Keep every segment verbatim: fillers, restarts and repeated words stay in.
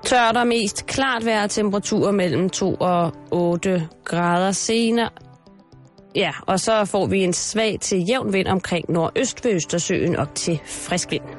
Tørt og mest klart vejr, temperaturer mellem to og otte grader senere. Ja, og så får vi en svag til jævn vind omkring nordøst ved Østersøen op til frisk vind.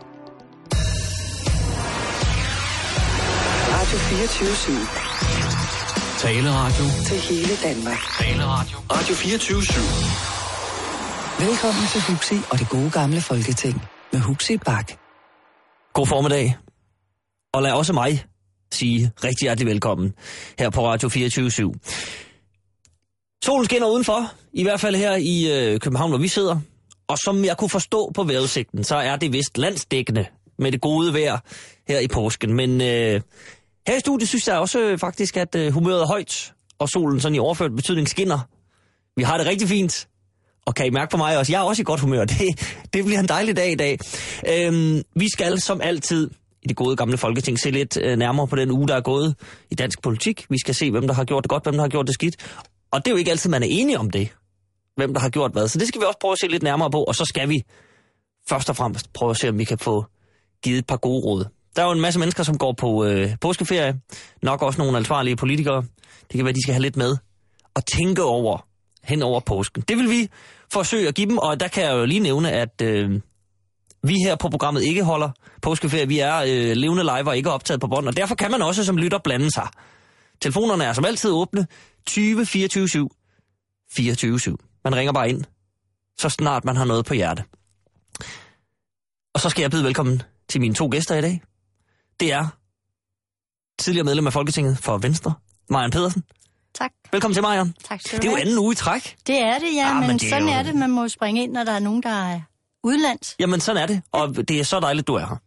Radio fireogtyve syv. Taleradio. Til hele Danmark. Taleradio. Radio fireogtyve syv. Velkommen til Huxi og det gode gamle Folketing med Huxi Bak. God formiddag. Og lad også mig sige rigtig hjertelig velkommen her på Radio fireogtyve syv. Solen skinner udenfor, i hvert fald her i øh, København, hvor vi sidder. Og som jeg kunne forstå på vejrudsigten, så er det vist landsdækkende med det gode vejr her i påsken. Men øh, her i studiet synes jeg også øh, faktisk, at øh, humøret er højt, og solen sådan i overført betydning skinner. Vi har det rigtig fint, og kan I mærke på mig også, jeg er også i godt humør. Det, det bliver en dejlig dag i dag. Øhm, vi skal som altid i det gode gamle Folketing se lidt øh, nærmere på den uge, der er gået i dansk politik. Vi skal se, hvem der har gjort det godt, hvem der har gjort det skidt. Og det er jo ikke altid, man er enige om det, hvem der har gjort hvad. Så det skal vi også prøve at se lidt nærmere på, og så skal vi først og fremmest prøve at se, om vi kan få givet et par gode råd. Der er jo en masse mennesker, som går på øh, påskeferie. Nok også nogle ansvarlige politikere. Det kan være, de skal have lidt med og tænke over hen over påsken. Det vil vi forsøge at give dem, og der kan jeg jo lige nævne, at øh, vi her på programmet ikke holder påskeferie. Vi er øh, levende live og ikke optaget på bånd, og derfor kan man også som lytter blande sig. Telefonerne er som altid åbne. tyve fireogtyve syv fireogtyve syv. Man ringer bare ind, så snart man har noget på hjerte. Og så skal jeg byde velkommen til mine to gæster i dag. Det er tidligere medlem af Folketinget for Venstre, Mariann Pedersen. Tak. Velkommen til, Mariann. Tak skal du Det er jo have. anden uge i træk. Det er det, ja, Ah, men, men men det er sådan jo- er det. Man må springe ind, når der er nogen, der er udlands. Jamen, sådan er det, og det er så dejligt, du er her.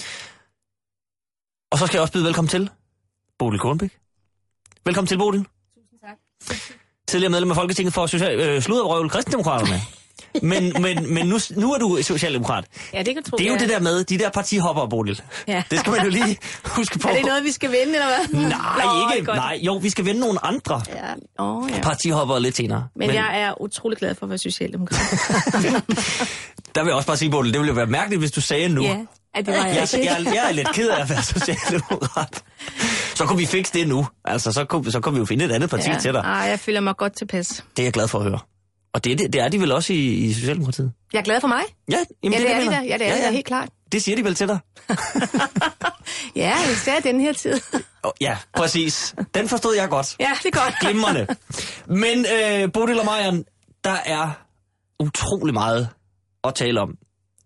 Og så skal jeg også byde velkommen til Bodil Kornbæk. Velkommen til, Bodil. Tusind tak. Tidligere medlem af Folketinget for social, øh, Sludervrøvel Kristendemokraterne. Men, men, men nu, nu er du socialdemokrat. Ja, det kan tro. Det er jo det der med, de der partihopper, Bodil. Ja. Det skal man jo lige huske på. Er det noget, vi skal vinde, eller hvad? Nej, Nå, ikke. godt. Nej, jo, vi skal vinde nogle andre Ja, åh, ja. partihopper lidt senere. Men, Men jeg er utrolig glad for at være socialdemokrat. Der vil jeg også bare sige, Bodil, det ville jo være mærkeligt, hvis du sagde nu. Ja, at det var jeg. Jeg, jeg, jeg er lidt ked af at være socialdemokrat. Så kunne vi fikse det nu. Altså, så kunne, så kunne vi jo finde et andet parti Ja. til dig. Ej, jeg føler mig godt tilpas. Det er jeg glad for at høre. Og det, det, det er de vel også i, i Socialdemokratiet? Jeg er glad for mig. Ja, jamen, Ja, det er jeg de mener. da. Ja, det er ja, ja. helt klart. Det siger de vel til dig? Ja, især den her tid. Oh, ja, præcis. Den forstod jeg godt. Ja, det er godt. Glimrende. Men øh, Bodil og Mariann, der er utrolig meget at tale om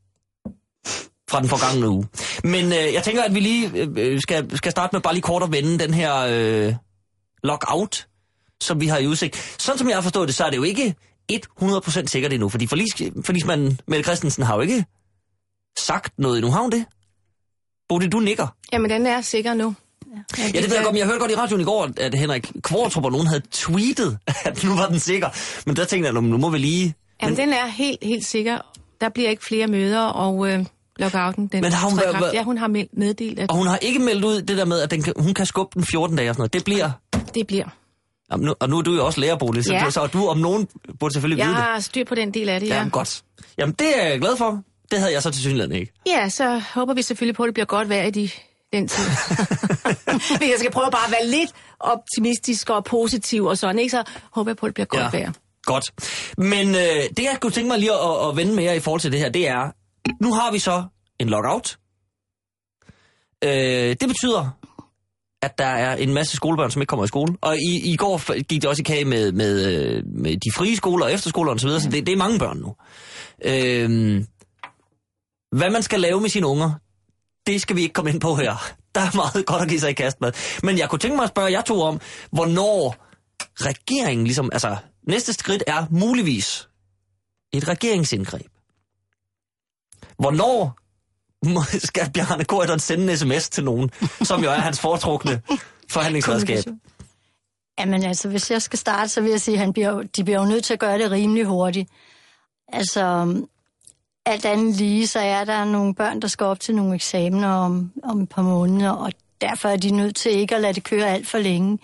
fra den forgangne uge. Men øh, jeg tænker, at vi lige øh, skal, skal starte med bare lige kort at vende den her øh, lockout, som vi har i udsigt. Sådan som jeg har forstået det, så er det jo ikke hundrede procent sikkert endnu, fordi forlis, forlismanden Mette Christensen har jo ikke sagt noget endnu. Har hun det? Bodil, du nikker. Jamen, den er sikker nu. Ja, det ved jeg godt, men jeg hørte godt i radioen i går, at Henrik Kvartrup og nogen havde tweetet, at nu var den sikker. Men der tænkte jeg, nu må vi lige... Jamen, men, den er helt, helt sikker. Der bliver ikke flere møder, og øh, lockouten, den Men har hun træder i været- kraft. Ja, hun har meld- meddelt, at og hun har ikke meldt ud det der med, at den kan, hun kan skubbe den fjorten dage og sådan noget. Det bliver... det bliver. Jamen, nu, og nu er du jo også lærer, Bodil, så, Ja. så du om nogen burde selvfølgelig Jeg vide det. har styr på den del af det, ja. Ja, godt. Jamen, det er jeg glad for. Det havde jeg så til synligheden ikke. Ja, så håber vi selvfølgelig på, at det bliver godt vejr i de, den tid. Men jeg skal prøve bare at være lidt optimistisk og positiv og sådan, ikke? Så håber jeg på, at det bliver godt Ja. vejr. Godt. Men øh, det, jeg kunne tænke mig lige at, at vende med jer i forhold til det her, det er, nu har vi så en lockout. Øh, det betyder, at der er en masse skolebørn, som ikke kommer i skole. Og i, i går gik det også i kage med, med, øh, med de frie skoler og efterskoler og så videre, så det, det er mange børn nu. Øh, hvad man skal lave med sine unger, det skal vi ikke komme ind på her. Der er meget godt at give sig i kast med. Men jeg kunne tænke mig at spørge jer to om, hvornår regeringen ligesom, altså næste skridt er muligvis et regeringsindgreb. Hvornår må, skal Bjarne Corydon sende en sms til nogen, som jo er hans foretrukne forhandlingsredskab? Jamen altså, hvis jeg skal starte, så vil jeg sige, at han bliver, jo- de bliver jo nødt til at gøre det rimelig hurtigt. Altså, alt andet lige, så er der nogle børn, der skal op til nogle eksamener om, om et par måneder, og derfor er de nødt til ikke at lade det køre alt for længe.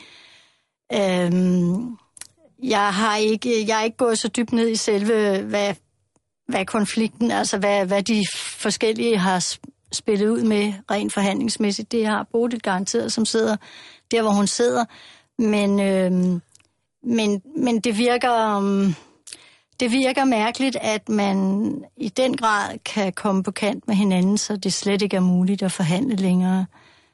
Øhm, jeg har ikke, jeg er ikke gået så dybt ned i selve, hvad, hvad konflikten, altså hvad, hvad de forskellige har spillet ud med rent forhandlingsmæssigt. Det har Bodil garanteret, som sidder der, hvor hun sidder. Men, øh, men, men det virker... Øh, Det virker mærkeligt, at man i den grad kan komme på kant med hinanden, så det slet ikke er muligt at forhandle længere.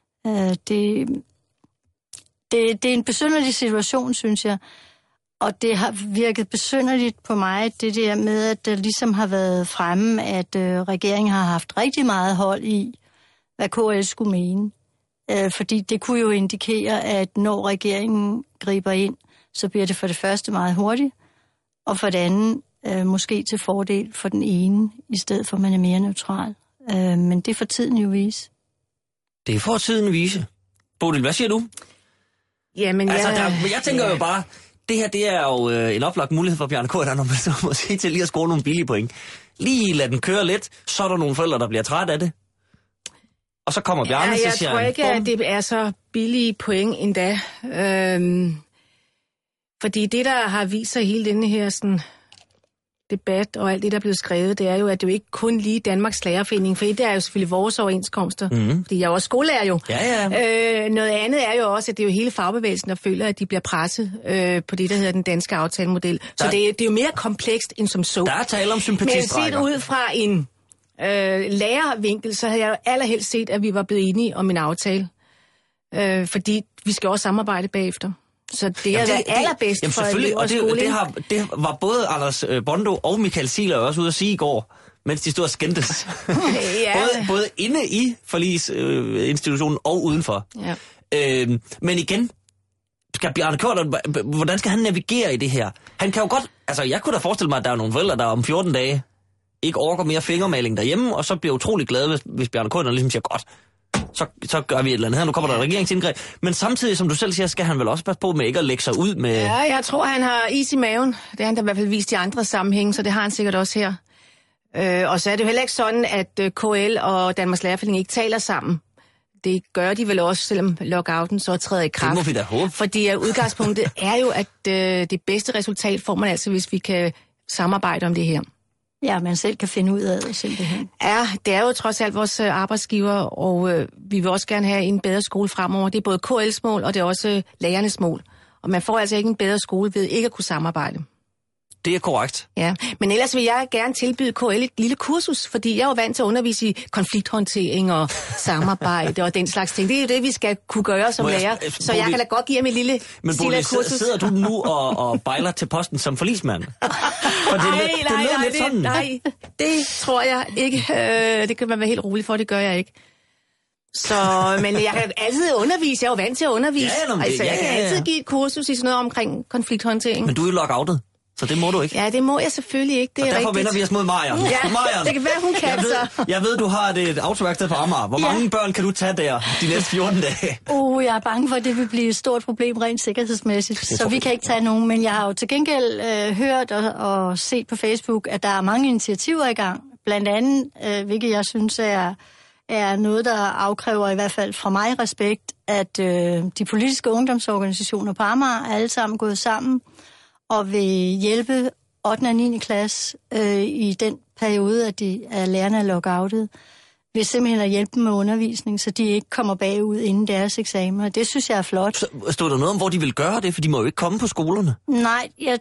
Det, det, det er en besynderlig situation, synes jeg. Og det har virket besynderligt på mig, det der med, at der ligesom har været fremme, at regeringen har haft rigtig meget hold i, hvad K L skulle mene. Fordi det kunne jo indikere, at når regeringen griber ind, så bliver det for det første meget hurtigt, og for det andet øh, måske til fordel for den ene, i stedet for at man er mere neutral. Øh, men det får tiden jo vise. Det får tiden vise. Bodil, hvad siger du? Jamen, altså, jeg... Der, jeg tænker ja. jo bare, det her det er jo øh, en oplagt mulighed for Bjarne Corydon, når man så må sige til lige at score nogle billige point. Lige lad den køre lidt, så er der nogle forældre, der bliver træt af det. Og så kommer Bjarne, ja, så siger jeg tror ikke, at det er så billige point endda. Øhm, fordi det, der har vist sig hele denne her sådan, debat og alt det, der er blevet skrevet, det er jo, at det jo ikke kun lige Danmarks Lærerforening, for det er jo selvfølgelig vores overenskomster, mm-hmm. fordi jeg er også skolelærer jo. Ja, ja. Øh, noget andet er jo også, at det er jo hele fagbevægelsen, der føler, at de bliver presset øh, på det, der hedder den danske aftalemodel. Der, så det, det er jo mere komplekst end som så. Der er tale om sympatistrækker. Men set ud fra en øh, lærervinkel, så havde jeg jo allerhelst set, at vi var blevet enige om en aftale. Øh, fordi vi skal også samarbejde bagefter. Så det er det allerbedst jamen, for elever og det, skole. Det, har, det var både Anders Bondo og Michael Ziegler også ude at sige i går, mens de stod og skændtes. ja. både, både inde i forligsinstitutionen øh, og udenfor. Ja. Øh, men igen, skal Bjarne Corydon, hvordan skal han navigere i det her? Han kan jo godt, altså jeg kunne da forestille mig, at der er nogle forældre, der om fjorten dage ikke orker mere fingermaling derhjemme, og så bliver utrolig glade, hvis, hvis Bjarne Corydon ligesom siger, godt, Så, så gør vi et eller andet her. Nu kommer der et regeringsindgreb. Men samtidig, som du selv siger, skal han vel også passe på med ikke at lægge sig ud med... Ja, jeg tror, han har is i maven. Det har han da i hvert fald vist i andre sammenhænge, så det har han sikkert også her. Øh, og så er det jo heller ikke sådan, at K L og Danmarks Lærerforening ikke taler sammen. Det gør de vel også, selvom lockouten så træder i kraft. Det må vi da håbe. Fordi udgangspunktet er jo, at øh, det bedste resultat får man altså, hvis vi kan samarbejde om det her. Ja, man selv kan finde ud af det simpelthen. Ja, det er jo trods alt vores arbejdsgiver, og øh, vi vil også gerne have en bedre skole fremover. Det er både K L's mål, og det er også øh, lærernes mål. Og man får altså ikke en bedre skole ved ikke at kunne samarbejde. Det er korrekt. Ja, men ellers vil jeg gerne tilbyde K L et lille kursus, fordi jeg er jo vant til at undervise i konflikthåndtering og samarbejde og den slags ting. Det er jo det, vi skal kunne gøre som lærer. Så Bodil, jeg kan da godt give ham et lille men Bodil, kursus. Sidder du nu og, og bejler til posten som forligsmand? For det, nej, det, nej, det nej, lidt sådan. det, nej, det tror jeg ikke. Øh, det kan man være helt rolig for, det gør jeg ikke. Så, men jeg kan altid undervise. Jeg er jo vant til at undervise. Ja, nå, altså, ja, jeg kan ja, ja. altid give et kursus i sådan noget omkring konflikthåndtering. Men du er jo lockoutet. Så det må du ikke. Ja, det må jeg selvfølgelig ikke. Det og er derfor rigtigt. vender vi os mod Marion. Ja, Marion. det kan være, hun kan jeg ved, så. Jeg ved, du har et autoværksted på Amager. Hvor ja. mange børn kan du tage der de næste fjorten dage? Uh, jeg er bange for, at det vil blive et stort problem rent sikkerhedsmæssigt. Så vi kan ikke tage nogen. Men jeg har jo til gengæld øh, hørt og, og set på Facebook, at der er mange initiativer i gang. Blandt andet, øh, hvilket jeg synes er, er noget, der afkræver i hvert fald fra mig respekt, at øh, de politiske ungdomsorganisationer på Amager er alle sammen gået sammen og vil hjælpe ottende og niende klasse øh, i den periode, at de er lærerne er lockoutet, vil simpelthen at hjælpe dem med undervisning, så de ikke kommer bagud inden deres eksamener. Det synes jeg er flot. Så stod der noget om, hvor de vil gøre det, for de må jo ikke komme på skolerne? Nej, jeg,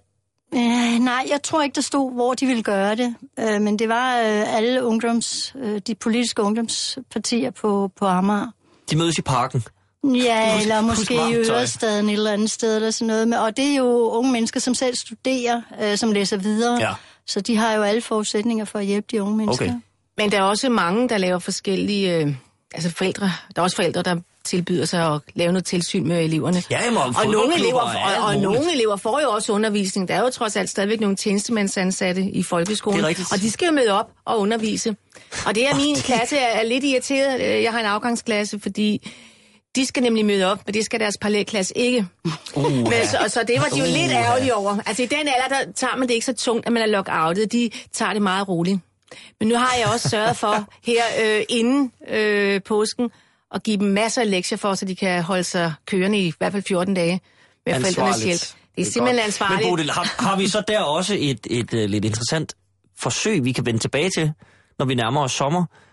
øh, nej, jeg tror ikke, der stod, hvor de ville gøre det. Øh, men det var øh, alle ungdoms, øh, de politiske ungdomspartier på, på Amager. De mødes i parken? Ja, husk, eller måske i Ørestaden et eller andet sted, eller sådan noget. Og det er jo unge mennesker, som selv studerer, øh, som læser videre. Ja. Så de har jo alle forudsætninger for at hjælpe de unge mennesker. Okay. Men der er også mange, der laver forskellige... Øh, altså forældre. Der er også forældre, der tilbyder sig at lave noget tilsyn med eleverne. Ja, jamen, og nogle elever, og, og, og nogle elever får jo også undervisning. Der er jo trods alt stadigvæk nogle tjenestemandsansatte i folkeskolen. Og de skal jo møde op og undervise. Og det er min klasse er, er lidt irriteret. Jeg har en afgangsklasse, fordi... De skal nemlig møde op, men det skal deres parallelklasse ikke. Uh, men, så, så det var de jo uh, lidt ærgerlige over. Altså i den alder, der tager man det ikke så tungt, at man er lockoutet. De tager det meget roligt. Men nu har jeg også sørget for her øh, inden øh, påsken at give dem masser af lektier for, så de kan holde sig kørende i i hvert fald fjorten dage med forældrenes hjælp. Det er, det er simpelthen ansvarligt. Men Bodil, har, har vi så der også et, et, et, et lidt interessant forsøg, vi kan vende tilbage til, når vi nærmer os sommer,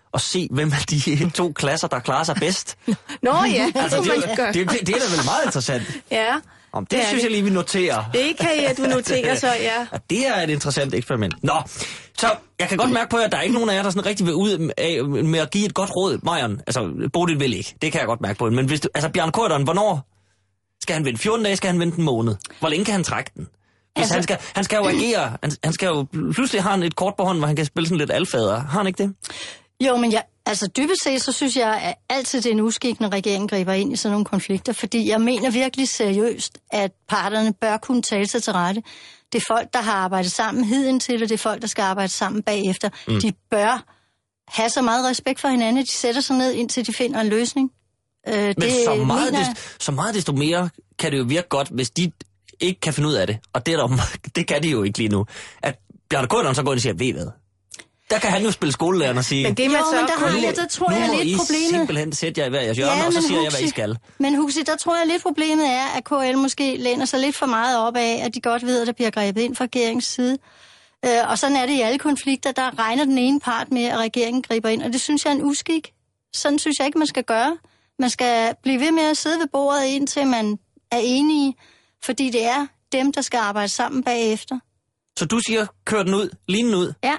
og se, hvem af de to klasser, der klarer sig bedst. Nå ja, altså, det, det, det, det, det er da vel meget interessant. Ja. Om det, det synes det. jeg lige, vi noterer. Det kan jeg, du noterer så, ja. ja. Det er et interessant eksperiment. Nå, så jeg kan godt mærke på jer, at der er ikke nogen af jer, der sådan rigtig vil ud af, med at give et godt råd. Marion, altså Bodil vil ikke. Det kan jeg godt mærke på. Men hvis du, altså Bjarne Corydon, hvornår skal han vente? fjorten dage, skal han vente en måned? Hvor længe kan han trække den? Hvis altså, han, skal, han skal jo agere. Han, han skal jo, pludselig har han et kort på hånden, hvor han kan spille sådan lidt alfader. Har han ikke det? Jo, men jeg, altså dybest set, så synes jeg at altid, det er en uskik, når regeringen griber ind i sådan nogle konflikter, fordi jeg mener virkelig seriøst, at parterne bør kunne tale sig til rette. Det er folk, der har arbejdet sammen hidentil, og det er folk, der skal arbejde sammen bagefter. Mm. De bør have så meget respekt for hinanden, at de sætter sig ned, indtil de finder en løsning. Øh, men det, så, meget mener... desto, så meget desto mere kan det jo virke godt, hvis de ikke kan finde ud af det. Og det, er der, det kan de jo ikke lige nu. At Bjarne Corydon så går ind og siger, ved hvad? Der kan han jo spille skolelæreren og sige... Men det, man jo, så men der, har jeg, der tror jeg lidt problemet... Nu må I simpelthen sætte jer i hver jeres hjørne, ja, og så siger Huxi, jeg, hvad I skal. Men Huxi, der tror jeg lidt problemet er, at K L måske læner sig lidt for meget op af, at de godt ved, at der bliver grebet ind fra regeringens side. Øh, og sådan er det i alle konflikter, der regner den ene part med, at regeringen griber ind. Og det synes jeg er en uskik. Sådan synes jeg ikke, man skal gøre. Man skal blive ved med at sidde ved bordet, indtil man er enige, fordi det er dem, der skal arbejde sammen bagefter. Så du siger, kør den ud, line den ud? Ja.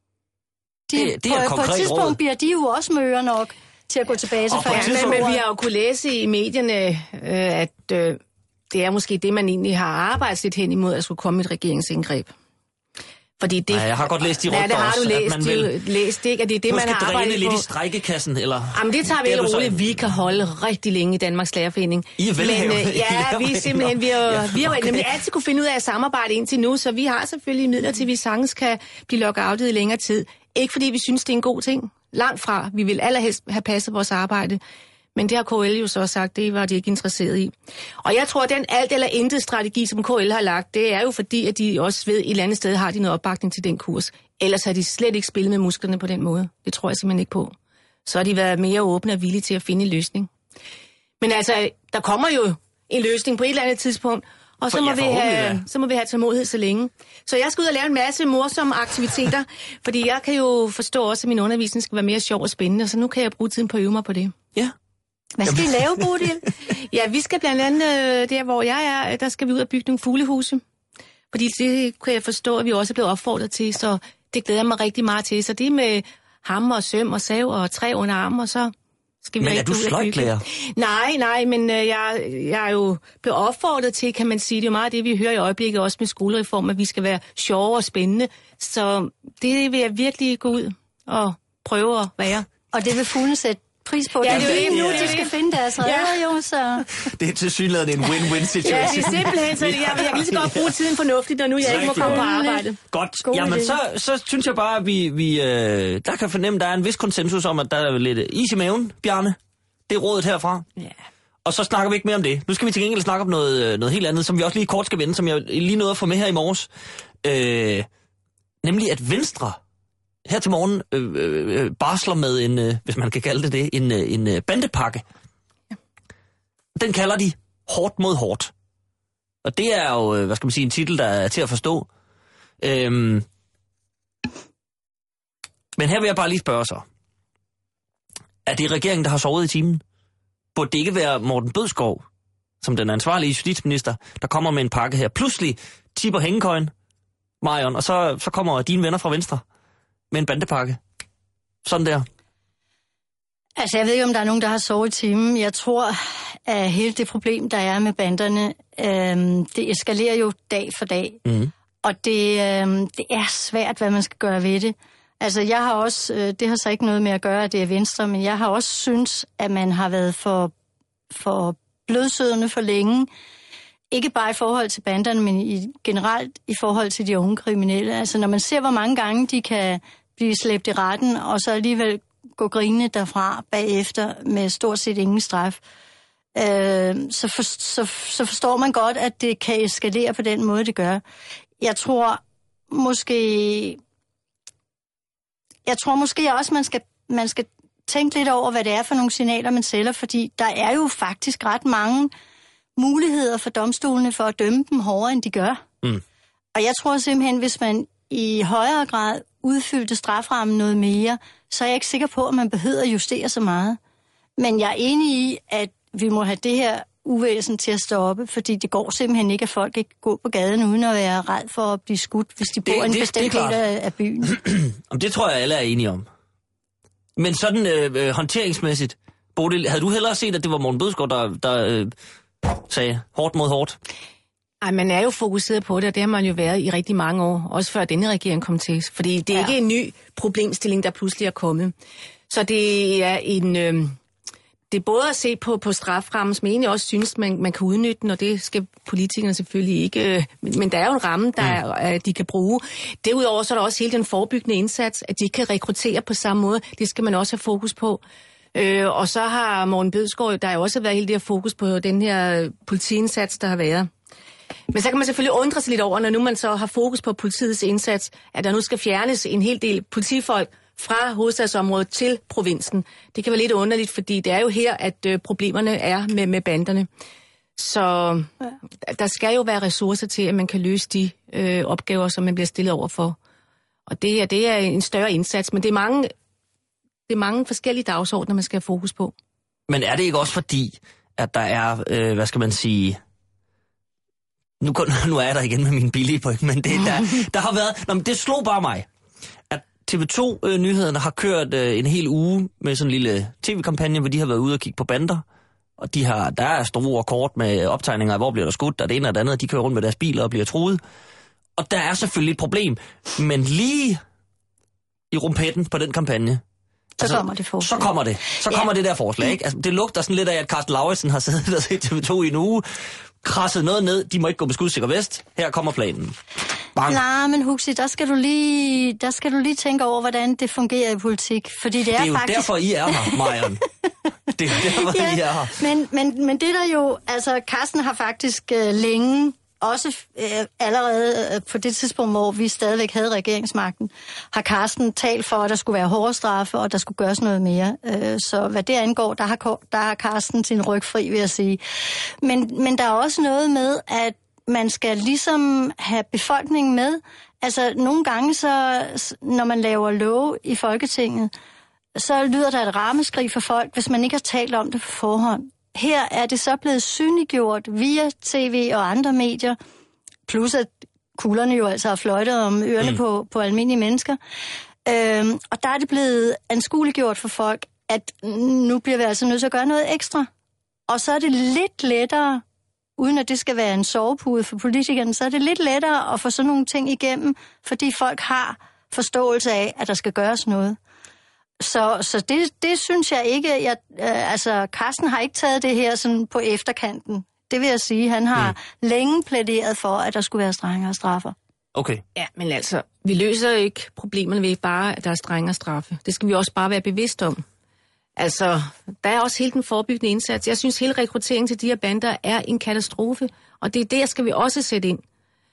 De, det, det er på, på et tidspunkt råd. Bliver de jo også møger nok til at gå tilbage til forhandlingsbordet. Men, men vi har jo kunne læse i medierne, øh, at øh, det er måske det, man egentlig har arbejdet lidt hen imod, at skulle komme et regeringsindgreb. Fordi det, ja, jeg har godt læst de rygter også. Ja, det har du læst, at man vil, læst ikke? At det er det, man har arbejdet på. lidt i strækkekassen, eller... Jamen, det tager vi helt roligt. Vi kan holde rigtig længe i Danmarks Lærerforening. I er velhævet. Men, øh, ja, vi er simpelthen... Vi har, ja, vi har okay. nemlig altid kunne finde ud af at samarbejde indtil nu, så vi har selvfølgelig midler til, at vi sagtens kan blive lockoutet i længere tid. Ikke fordi vi synes, det er en god ting. Langt fra. Vi vil allerhelst have passet vores arbejde. Men det har K L jo så sagt, det var de ikke interesseret i. Og jeg tror, at den alt eller intet strategi, som K L har lagt, det er jo fordi, at de også ved, at et eller andet sted har de noget opbakning til den kurs. Ellers har de slet ikke spillet med musklerne på den måde. Det tror jeg simpelthen ikke på. Så har de været mere åbne og villige til at finde en løsning. Men altså, der kommer jo en løsning på et eller andet tidspunkt, og så, For, må, ja, vi have, så må vi have tålmodighed så længe. Så jeg skal ud og lave en masse morsomme aktiviteter, fordi jeg kan jo forstå også, at min undervisning skal være mere sjov og spændende, så nu kan jeg bruge tiden på at øve mig på det. Ja. Hvad skal I lave, Bodil? Ja, vi skal blandt andet, der hvor jeg er, der skal vi ud og bygge nogle fuglehuse. Fordi det kan jeg forstå, at vi også er blevet opfordret til, så det glæder mig rigtig meget til. Så det med hammer og søm og sav og træ under armen, og så skal vi men er du sløjtlærer? Nej, nej, men øh, jeg, jeg er jo blevet opfordret til, kan man sige. Det er jo meget det, vi hører i øjeblikket, også med skolereform, at vi skal være sjove og spændende. Så det vil jeg virkelig gå ud og prøve at være. Og det vil fuglene sætte pris på. Ja, det, det er jo nu, ja. de skal finde deres redder, ja. jo, så... Det er tilsyneladende en win-win situation. Ja, det er simpelthen, så jeg, jeg kan lige så godt bruge tiden fornuftigt, når nu jeg ikke må komme på arbejde. Godt. God Jamen, så, så synes jeg bare, at vi, vi øh, der kan fornemme, at der er en vis konsensus om, at der er lidt is i maven, Bjarne. Det er rådet herfra. Ja. Og så snakker vi ikke mere om det. Nu skal vi til gengæld snakke om noget, noget helt andet, som vi også lige kort skal vende, som jeg lige nåede at få med her i morges. Øh, nemlig at Venstre her til morgen øh, øh, barsler med en, øh, hvis man kan kalde det det, en, øh, en øh, bandepakke. Ja. Den kalder de hårdt mod hårdt. Og det er jo, øh, hvad skal man sige, en titel, der er til at forstå. Øhm, men her vil jeg bare lige spørge så. Er det regeringen, der har sovet i timen? Burde det ikke være Morten Bødskov, som den ansvarlige justitsminister, der kommer med en pakke her? Pludselig tipper hængekøjen, Marion, og så, så kommer dine venner fra Venstre med en bandepakke. Sådan der. Altså, jeg ved ikke, om der er nogen, der har sovet i timen. Jeg tror, at hele det problem, der er med banderne, øhm, det eskalerer jo dag for dag. Mm. Og det, øhm, det er svært, hvad man skal gøre ved det. Altså, jeg har også, øh, det har så ikke noget med at gøre, at det er Venstre, men jeg har også synes, at man har været for, for blødsødende for længe. Ikke bare i forhold til banderne, men i, generelt i forhold til de unge kriminelle. Altså, når man ser, hvor mange gange de kan blive slæbt i retten, og så alligevel gå grinende derfra bagefter med stort set ingen straf, øh, så, for, så, så forstår man godt, at det kan eskalere på den måde, det gør. Jeg tror måske... Jeg tror måske også, man skal, man skal tænke lidt over, hvad det er for nogle signaler, man sælger, fordi der er jo faktisk ret mange muligheder for domstolene for at dømme dem hårdere, end de gør. Mm. Og jeg tror simpelthen, hvis man i højere grad udfyldte straframmen noget mere, så er jeg ikke sikker på, at man behøver at justere så meget. Men jeg er enig i, at vi må have det her uvæsen til at stoppe, fordi det går simpelthen ikke, at folk ikke går på gaden uden at være red for at blive skudt, hvis de bor i en bestemt del af, af byen. Det tror jeg, alle er enige om. Men sådan øh, håndteringsmæssigt, Bodil, havde du hellere set, at det var Morten Bødskov, der, der øh, sagde hårdt mod hårdt? Ej, man er jo fokuseret på det, og det har man jo været i rigtig mange år, også før denne regering kom til. Fordi det er ja. ikke en ny problemstilling, der pludselig er kommet. Så det er en... Øh, det er både at se på, på straframmen, som egentlig også synes, man, man kan udnytte den, og det skal politikerne selvfølgelig ikke. Øh, men, men der er jo en ramme, der mm. er, de kan bruge. Derudover så er der også hele den forebyggende indsats, at de kan rekruttere på samme måde. Det skal man også have fokus på. Øh, og så har Morten Bødskov, der har jo også været hele det her fokus på den her politiindsats, der har været. Men så kan man selvfølgelig undre sig lidt over, når nu man så har fokus på politiets indsats, at der nu skal fjernes en hel del politifolk fra hovedstadsområdet til provinsen. Det kan være lidt underligt, fordi det er jo her, at øh, problemerne er med, med banderne. Så ja. der skal jo være ressourcer til, at man kan løse de øh, opgaver, som man bliver stillet over for. Og det her, det er en større indsats, men det er mange, det er mange forskellige dagsordner, man skal have fokus på. Men er det ikke også fordi, at der er, øh, hvad skal man sige... Nu, nu er jeg der igen med mine billige point, men det, der, der har været... Nå, men det slog bare mig, at T V to-nyhederne har kørt øh, en hel uge med sådan en lille tv-kampagne, hvor de har været ude og kigge på bander. Og de har, der er store kort med optegninger af, hvor bliver der skudt, og det ene og det andet, de kører rundt med deres biler og bliver truet. Og der er selvfølgelig et problem. Men lige i rumpetten på den kampagne, så altså, kommer det forslag. Så kommer det. Så ja. kommer det der forslag, ikke? Altså, det lugter sådan lidt af, at Carsten Lauritsen har siddet og set T V to i en uge, krasset noget ned, de må ikke gå med skudsikker vest. Her kommer planen. Bang. Nej, men Huxi, der skal du lige, der skal du lige tænke over, hvordan det fungerer i politik. Fordi det er, det er jo faktisk... derfor, I er her, Marion. Det er jo derfor, ja, I er her. Men, men, men det der jo, altså Carsten har faktisk øh, længe, også øh, allerede øh, på det tidspunkt, hvor vi stadigvæk havde regeringsmagten, har Carsten talt for, at der skulle være hårde straffe, og der skulle gøres noget mere. Øh, så hvad det angår, der har, der har Carsten sin ryg fri, vil jeg sige. Men, men der er også noget med, at man skal ligesom have befolkningen med. Altså nogle gange, så, når man laver love i Folketinget, så lyder der et ramaskrig for folk, hvis man ikke har talt om det på forhånd. Her er det så blevet synliggjort via tv og andre medier, plus at kuglerne jo altså har fløjtet om ørerne mm. på, på almindelige mennesker. Øhm, og der er det blevet anskueliggjort for folk, at nu bliver vi altså nødt til at gøre noget ekstra. Og så er det lidt lettere, uden at det skal være en sovepude for politikerne, så er det lidt lettere at få sådan nogle ting igennem, fordi folk har forståelse af, at der skal gøres noget. Så, så det, det synes jeg ikke, jeg, øh, altså Carsten har ikke taget det her sådan på efterkanten. Det vil jeg sige, han har mm. længe plæderet for, at der skulle være strengere straffer. Okay. Ja, men altså, vi løser ikke problemerne ved bare, at der er strengere straffe. Det skal vi også bare være bevidst om. Altså, der er også hele den forebyggende indsats. Jeg synes, hele rekrutteringen til de her bander er en katastrofe, og det er der, skal vi også sætte ind.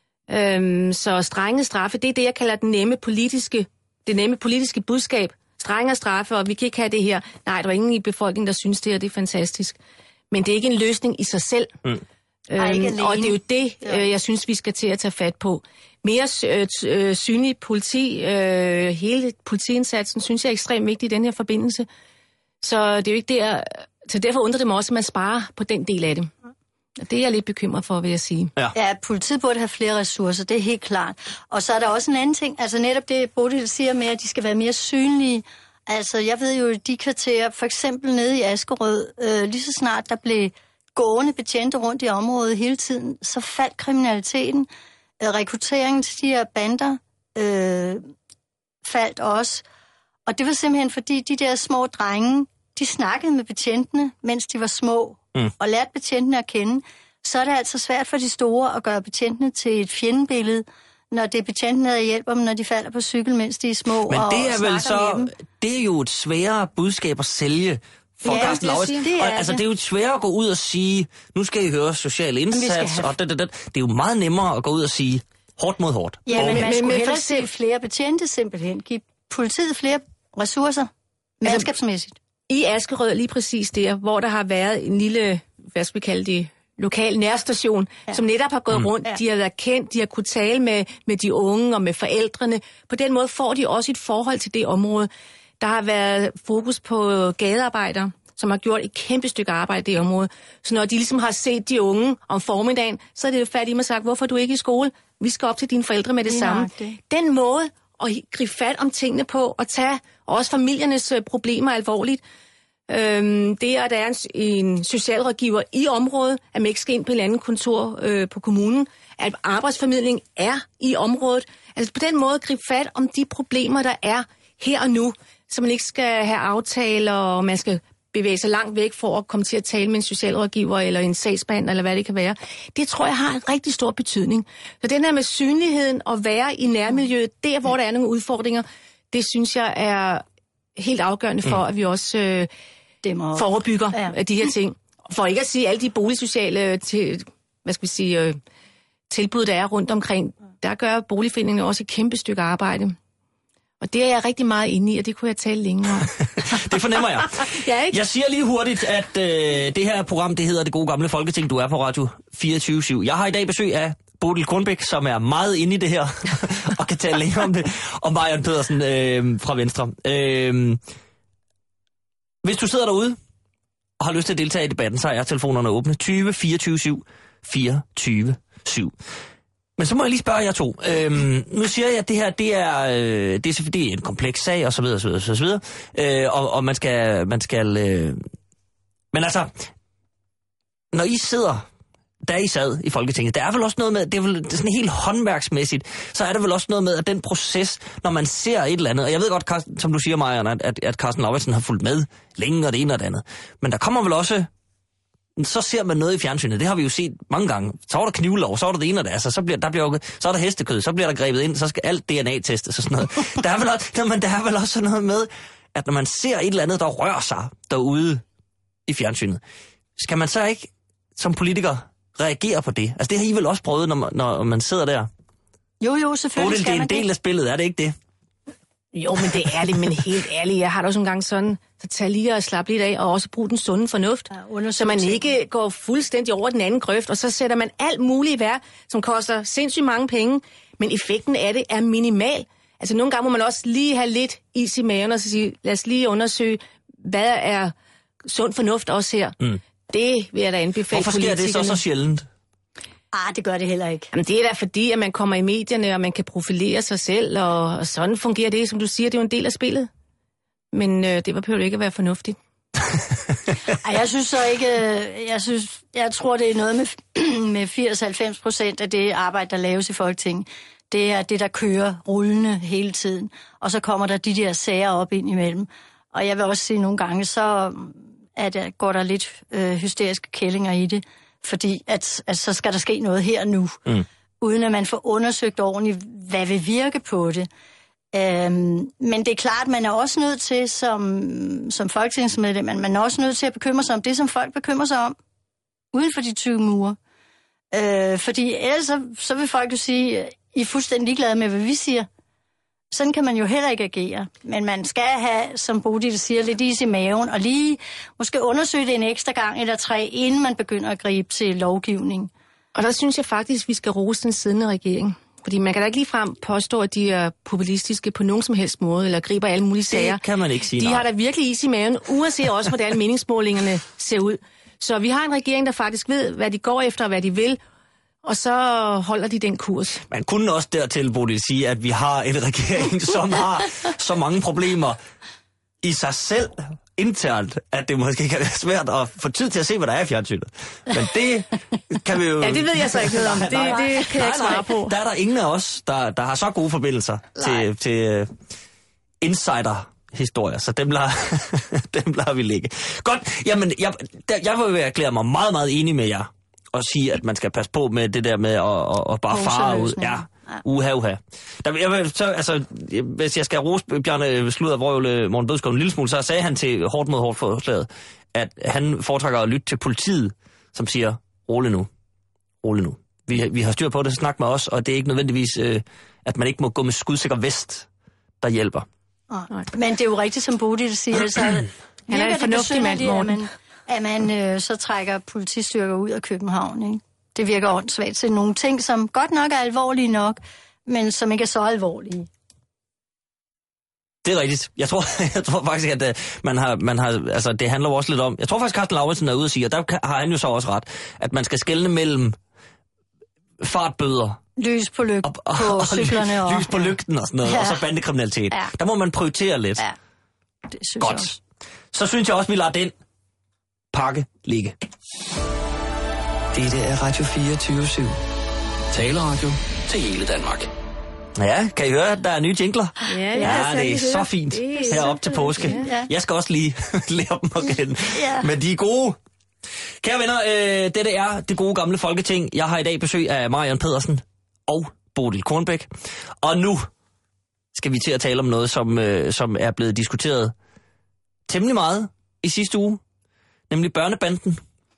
Øhm, så strenge straffe, det er det, jeg kalder den nemme politiske, det nemme politiske budskab. Strengere straffe, og vi kan ikke have det her. Nej, der er ingen i befolkningen, der synes det her, det er fantastisk. Men det er ikke en løsning i sig selv. Mm. Øhm, Ej, og det er jo det, ja. øh, jeg synes, vi skal til at tage fat på. Mere øh, øh, synlig politi, øh, hele politiindsatsen, synes jeg er ekstremt vigtig i den her forbindelse. Så det er jo ikke der, så derfor undrer det mig også, at man sparer på den del af det. Det er jeg lidt bekymret for, vil jeg sige. Ja, ja, politiet burde have flere ressourcer, det er helt klart. Og så er der også en anden ting, altså netop det, Bodil siger med, at de skal være mere synlige. Altså, jeg ved jo, de kvarterer, for eksempel nede i Askerød, øh, lige så snart der blev gående betjente rundt i området hele tiden, så faldt kriminaliteten. Øh, rekrutteringen til de her bander øh, faldt også. Og det var simpelthen, fordi de der små drenge, de snakkede med betjentene, mens de var små, mm. og lærte betjentene at kende. Så er det altså svært for de store at gøre betjentene til et fjendebillede, når det er betjentene, der hjælper dem, når de falder på cykel, mens de er små. Men og det er vel så, det er jo et sværere budskab at sælge for ja, Carsten Lauritsen. Det, altså, det er jo sværere at gå ud og sige, nu skal I høre social indsats, have... og det, det, det. Det er jo meget nemmere at gå ud og sige, hårdt mod hårdt. Ja, men man skulle hellere se flere betjente simpelthen. Give politiet flere ressourcer, mandskabsmæssigt. I Askerød, lige præcis der, hvor der har været en lille, hvad skal vi kalde det, lokal nærstation, ja. som netop har gået mm. rundt. Ja. De har været kendt, de har kunnet tale med, med de unge og med forældrene. På den måde får de også et forhold til det område. Der har været fokus på gadearbejdere, som har gjort et kæmpe stykke arbejde i det område. Så når de ligesom har set de unge om formiddagen, så er det jo færdigt med at sige, hvorfor er du ikke i skole? Vi skal op til dine forældre med det ja, samme. Det. Den måde at gribe fat om tingene på, og tage også familiernes problemer alvorligt, øhm, det er, at der er en, en socialrådgiver i området, at man ikke skal ind på et andet kontor øh, på kommunen, at arbejdsformidling er i området. Altså på den måde gribe fat om de problemer, der er her og nu, så man ikke skal have aftaler, og man skal bevæge sig langt væk for at komme til at tale med en socialrådgiver eller en sagsbehandler, eller hvad det kan være. Det tror jeg har en rigtig stor betydning. Så den her med synligheden og være i nærmiljøet, der hvor der er nogle udfordringer, det synes jeg er helt afgørende for, mm. at vi også øh, forebygger ja. de her ting. For ikke at sige alle de boligsociale til, hvad skal vi sige, øh, tilbud, der er rundt omkring, der gør boligforeningerne også et kæmpe stykke arbejde. Og det er jeg rigtig meget inde i, og det kunne jeg tale længere om. Det fornemmer jeg. Ja, ikke? Jeg siger lige hurtigt, at øh, det her program, det hedder Det Gode Gamle Folketing. Du er på Radio fireogtyve syv. Jeg har i dag besøg af Bodil Kornbæk, som er meget inde i det her, og kan tale længere om det, og Marion Pedersen øh, fra Venstre. Øh, hvis du sidder derude og har lyst til at deltage i debatten, så er telefonerne åbne. tyve fireogtyve syv fireogtyve syv. Men så må jeg lige spørge jer to. Øhm, nu siger jeg, at det her, det er, øh, det er, det er en kompleks sag, og så videre, så videre, så videre. Øh, og, og man skal, man skal, øh... men altså, når I sidder, da I sad i Folketinget, der er vel også noget med, det er vel det er sådan helt håndværksmæssigt, så er der vel også noget med, at den proces, når man ser et eller andet, og jeg ved godt, Carsten, som du siger, Marion, at, at, at Carsten Lauritsen har fulgt med længe, og det ene og det andet. Men der kommer vel også, så ser man noget i fjernsynet. Det har vi jo set mange gange. Så er der knivlov, så er der det ene og det altså, så bliver der bliver så er der hestekød, så bliver der grebet ind, så skal alt D N A-testes og sådan noget. Der er vel også, men der er vel også noget med, at når man ser et eller andet, der rører sig derude i fjernsynet, skal man så ikke som politiker reagere på det? Altså det har I vel også prøvet, når man, når man sidder der? Jo, jo, selvfølgelig skal man det. Det er en del af spillet, er det ikke det? Jo, men det er det, men helt ærligt, jeg har da også en gang sådan, så tag lige og slap lidt af, og også brug den sunde fornuft, ja, så man ikke går fuldstændig over den anden grøft, og så sætter man alt muligt i værk, som koster sindssygt mange penge, men effekten af det er minimal. Altså nogle gange må man også lige have lidt is i maven, og så sige, lad os lige undersøge, hvad er sund fornuft også her. Mm. Det vil jeg da anbefale. Hvorfor sker det så så sjældent? Ah, det gør det heller ikke. Jamen, det er da fordi, at man kommer i medierne, og man kan profilere sig selv, og, og sådan fungerer det. Som du siger, det er jo en del af spillet. Men øh, det behøver ikke at være fornuftigt. Ej, jeg synes så ikke, jeg synes, jeg tror, det er noget med, med firs til halvfems procent af det arbejde, der laves i Folketinget. Det er det, der kører rullende hele tiden. Og så kommer der de der sager op ind imellem. Og jeg vil også sige, nogle gange, så er der, går der lidt øh, hysteriske kællinger i det. Fordi at, at så skal der ske noget her nu, mm. uden at man får undersøgt ordentligt, hvad vil virke på det. Øhm, men det er klart, man er også nødt til, som, som folketingsmedlem, man er også nødt til at bekymre sig om det, som folk bekymrer sig om, uden for de tyve mure. Øh, fordi ellers så, så vil folk jo sige, I er fuldstændig ligeglade med, hvad vi siger. Sådan kan man jo heller ikke agere. Men man skal have, som Bodil siger, lidt is i maven, og lige måske undersøge det en ekstra gang eller tre, inden man begynder at gribe til lovgivning. Og der synes jeg faktisk, vi skal rose den siddende regering. Fordi man kan da ikke ligefrem påstå, at de er populistiske på nogen som helst måde, eller griber alle mulige sager. Det kan man ikke sige. De nej. har da virkelig is i maven, uanset også, hvordan meningsmålingerne ser ud. Så vi har en regering, der faktisk ved, hvad de går efter og hvad de vil, og så holder de den kurs. Man kunne også dertil, Bodil, sige, at vi har en regering, som har så mange problemer i sig selv internt, at det måske kan være svært at få tid til at se, hvad der er i fjernsynet. Men det kan vi jo... Ja, det ved jeg så ikke noget om. Det, nej, det kan jeg ikke svare på. Der er der ingen af os, der, der har så gode forbindelser nej. til, til uh, insider-historier, så dem lader, dem lader vi ligge. Godt, jamen, jeg, der, jeg vil erklære mig meget, meget enig med jer og sige, at man skal passe på med det der med at, at, at bare fare ud. Ja, uha, uha. Der, jeg, så, altså, hvis jeg skal rose Bjarne Sludder Vrøvle Morten Bødskov en lille smule, så sagde han til Hårdt mod Hårdt forslaget, at han foretrækker at lytte til politiet, som siger, rolig nu, rolig nu. Vi, vi har styr på det, snak med os, og det er ikke nødvendigvis, øh, at man ikke må gå med skudsikker vest, der hjælper. Oh, men det er jo rigtigt, som Bodil siger, så han er en fornuftig mand, Morten. at man øh, så trækker politistyrker ud af København, ikke? Det virker åndssvagt til nogle ting, som godt nok er alvorlige nok, men som ikke er så alvorlige. Det er rigtigt. Jeg tror, jeg tror faktisk, at uh, man har, man har, altså det handler jo også lidt om, jeg tror faktisk, Carsten Lauritsen er ude at sige, og der har han jo så også ret, at man skal skelne mellem fartbøder. Lys på, lyg- og, og, på og, cyklerne. Og lys på lygten og sådan noget, ja. Og så bandekriminalitet. Ja. Der må man prioritere lidt. Ja, det synes Godt. Jeg også. Så synes jeg også, vi lader den pakke ligge. Dette er Radio fireogtyve syv. Taleradio til hele Danmark. Ja, kan I høre, at der er nye jingler? Ja, ja, det er så fint herop til påske. Ja. Jeg skal også lige lære dem at kende. Ja. Men de er gode. Kære venner, øh, dette er det gode gamle Folketing. Jeg har i dag besøg af Marion Pedersen og Bodil Kornbæk. Og nu skal vi til at tale om noget, som, øh, som er blevet diskuteret temmelig meget i sidste uge. Nemlig børnebanden.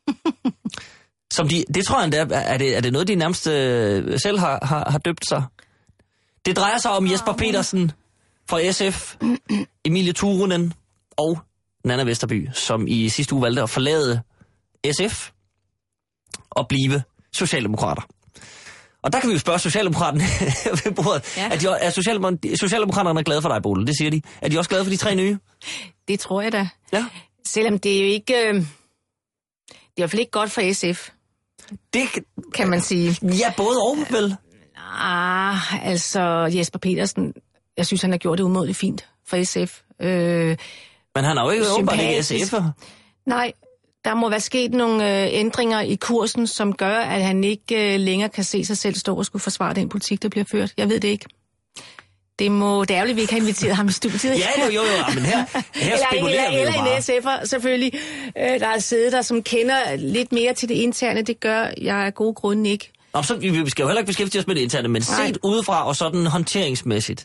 Som de, det tror jeg, er, er, det, er det noget, de nærmest øh, selv har, har, har døbt sig? Det drejer sig om Jesper Petersen fra S F, Emilie Turunen og Nanna Vesterby, som i sidste uge valgte at forlade S F og blive socialdemokrater. Og der kan vi jo spørge Socialdemokraterne ved bordet. Ja. Er, de, er Socialdemokraterne, Socialdemokraterne glade for dig, Bodil? Det siger de. Er de også glade for de tre nye? Det tror jeg da. Ja. Selvom det er jo ikke... Øh, det er i hvert fald ikke godt for S F. Det kan man sige. Ja, både og vel. Ah, altså Jesper Petersen, jeg synes, han har gjort det umådeligt fint for S F. Øh, Men han er jo ikke åbenbart ikke S F'er. Nej, der må være sket nogle øh, ændringer i kursen, som gør, at han ikke øh, længere kan se sig selv stå og skulle forsvare den politik, der bliver ført. Jeg ved det ikke. Det, må, det er ærgerligt, at vi ikke har inviteret ham i studiet. Ja, jo, jo, jo, men her, her eller, spekulerer eller, vi jo eller bare. en S F'er, selvfølgelig, øh, der er siddet der, som kender lidt mere til det interne. Det gør jeg af gode grunde ikke. Nå, så vi skal jo heller ikke beskæftige os med det interne, men Nej. set udefra og sådan håndteringsmæssigt.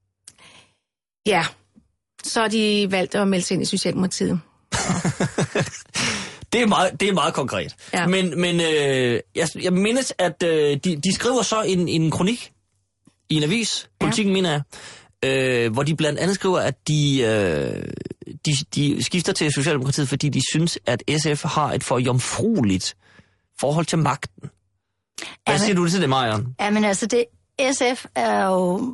Ja, så har de valgt at melde sig ind i Socialdemokratiet. det, er meget, det er meget konkret. Ja. Men, men øh, jeg, jeg mindes, at øh, de, de skriver så en, en kronik i en avis, Politikken ja. mener jeg, øh, hvor de blandt andet skriver, at de, øh, de, de skifter til Socialdemokratiet, fordi de synes, at S F har et for jomfrueligt forhold til magten. Hvad Jamen, siger du til det, Marion? Jamen altså, det, S F er jo,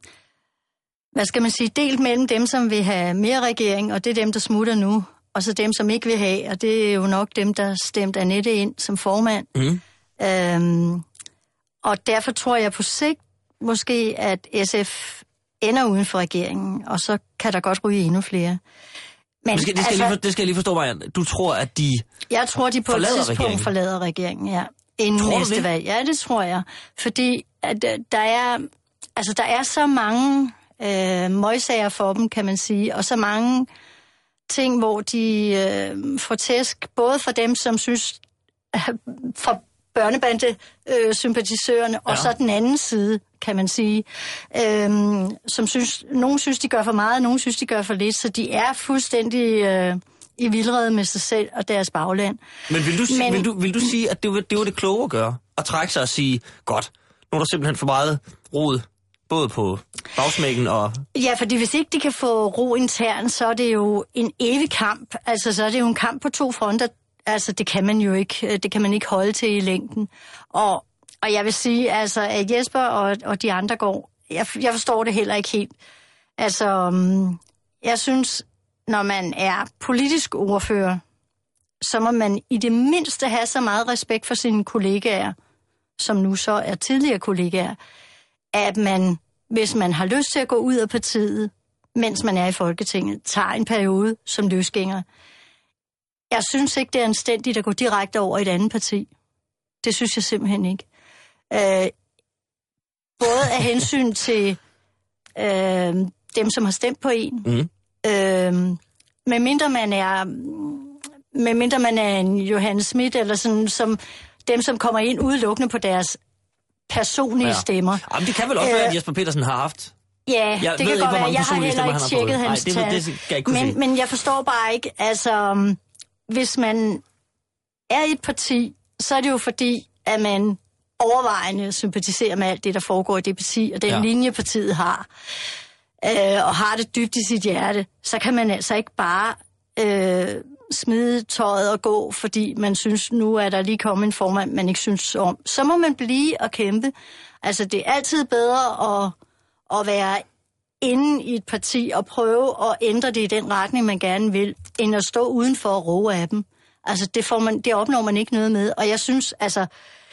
hvad skal man sige, delt mellem dem, som vil have mere regering, og det er dem, der smutter nu, og så dem, som ikke vil have, og det er jo nok dem, der stemte Annette ind som formand. Mm. Øhm, og derfor tror jeg på sigt måske, at S F ender uden for regeringen, og så kan der godt ryge endnu flere. Men, det, skal, det, skal altså, lige for, det skal jeg lige forstå, Marion. Du tror, at de Jeg tror, de på et tidspunkt regeringen. forlader regeringen, ja. Inden næste valg. Ja, det tror jeg. Fordi at, der er, altså, der er så mange øh, møgsager for dem, kan man sige, og så mange ting, hvor de øh, får tæsk, både for dem, som synes, øh, for børnebande-sympatisørerne, øh, ja. og så den anden side, kan man sige, øh, som synes, nogen synes, de gør for meget, nogen synes, de gør for lidt, så de er fuldstændig øh, i vildrede med sig selv og deres bagland. Men vil du, sige, Men, vil du, vil du sige, at det var, det var det kloge at gøre? At trække sig og sige, godt, nu er der simpelthen for meget rod, både på bagsmækken og... Ja, fordi hvis ikke de kan få ro internt, så er det jo en evig kamp. Altså, så er det jo en kamp på to fronter. Altså, det kan man jo ikke, det kan man ikke holde til i længden. Og, og jeg vil sige, altså, at Jesper og, og de andre går, jeg, jeg forstår det heller ikke helt. Altså, jeg synes, når man er politisk ordfører, så må man i det mindste have så meget respekt for sine kollegaer, som nu så er tidligere kollegaer, at man, hvis man har lyst til at gå ud af partiet, mens man er i Folketinget, tager en periode som løsgænger. Jeg synes ikke, det er anstændigt at gå direkte over i et andet parti. Det synes jeg simpelthen ikke. Øh, både af hensyn til øh, dem, som har stemt på en, mm. øh, medmindre man er, medmindre man er en Johannes Schmidt, eller sådan, som dem, som kommer ind udelukkende på deres personlige ja. stemmer. Jamen, det kan vel også øh, være, at Jesper Petersen har haft. Ja, jeg det kan godt være. Jeg har heller ikke tjekket hans tal. Nej, det, det skal jeg ikke men, men jeg forstår bare ikke, altså, hvis man er i et parti, så er det jo fordi, at man overvejende sympatiserer med alt det, der foregår i det parti, og den ja. linje, partiet har, øh, og har det dybt i sit hjerte, så kan man altså ikke bare øh, smide tøjet og gå, fordi man synes, nu er der lige kommet en formand, man ikke synes om. Så må man blive og kæmpe. Altså, det er altid bedre at, at være inde i et parti og prøve at ændre det i den retning, man gerne vil, end at stå udenfor og råbe af dem. Altså, det, får man, det opnår man ikke noget med. Og jeg synes, altså,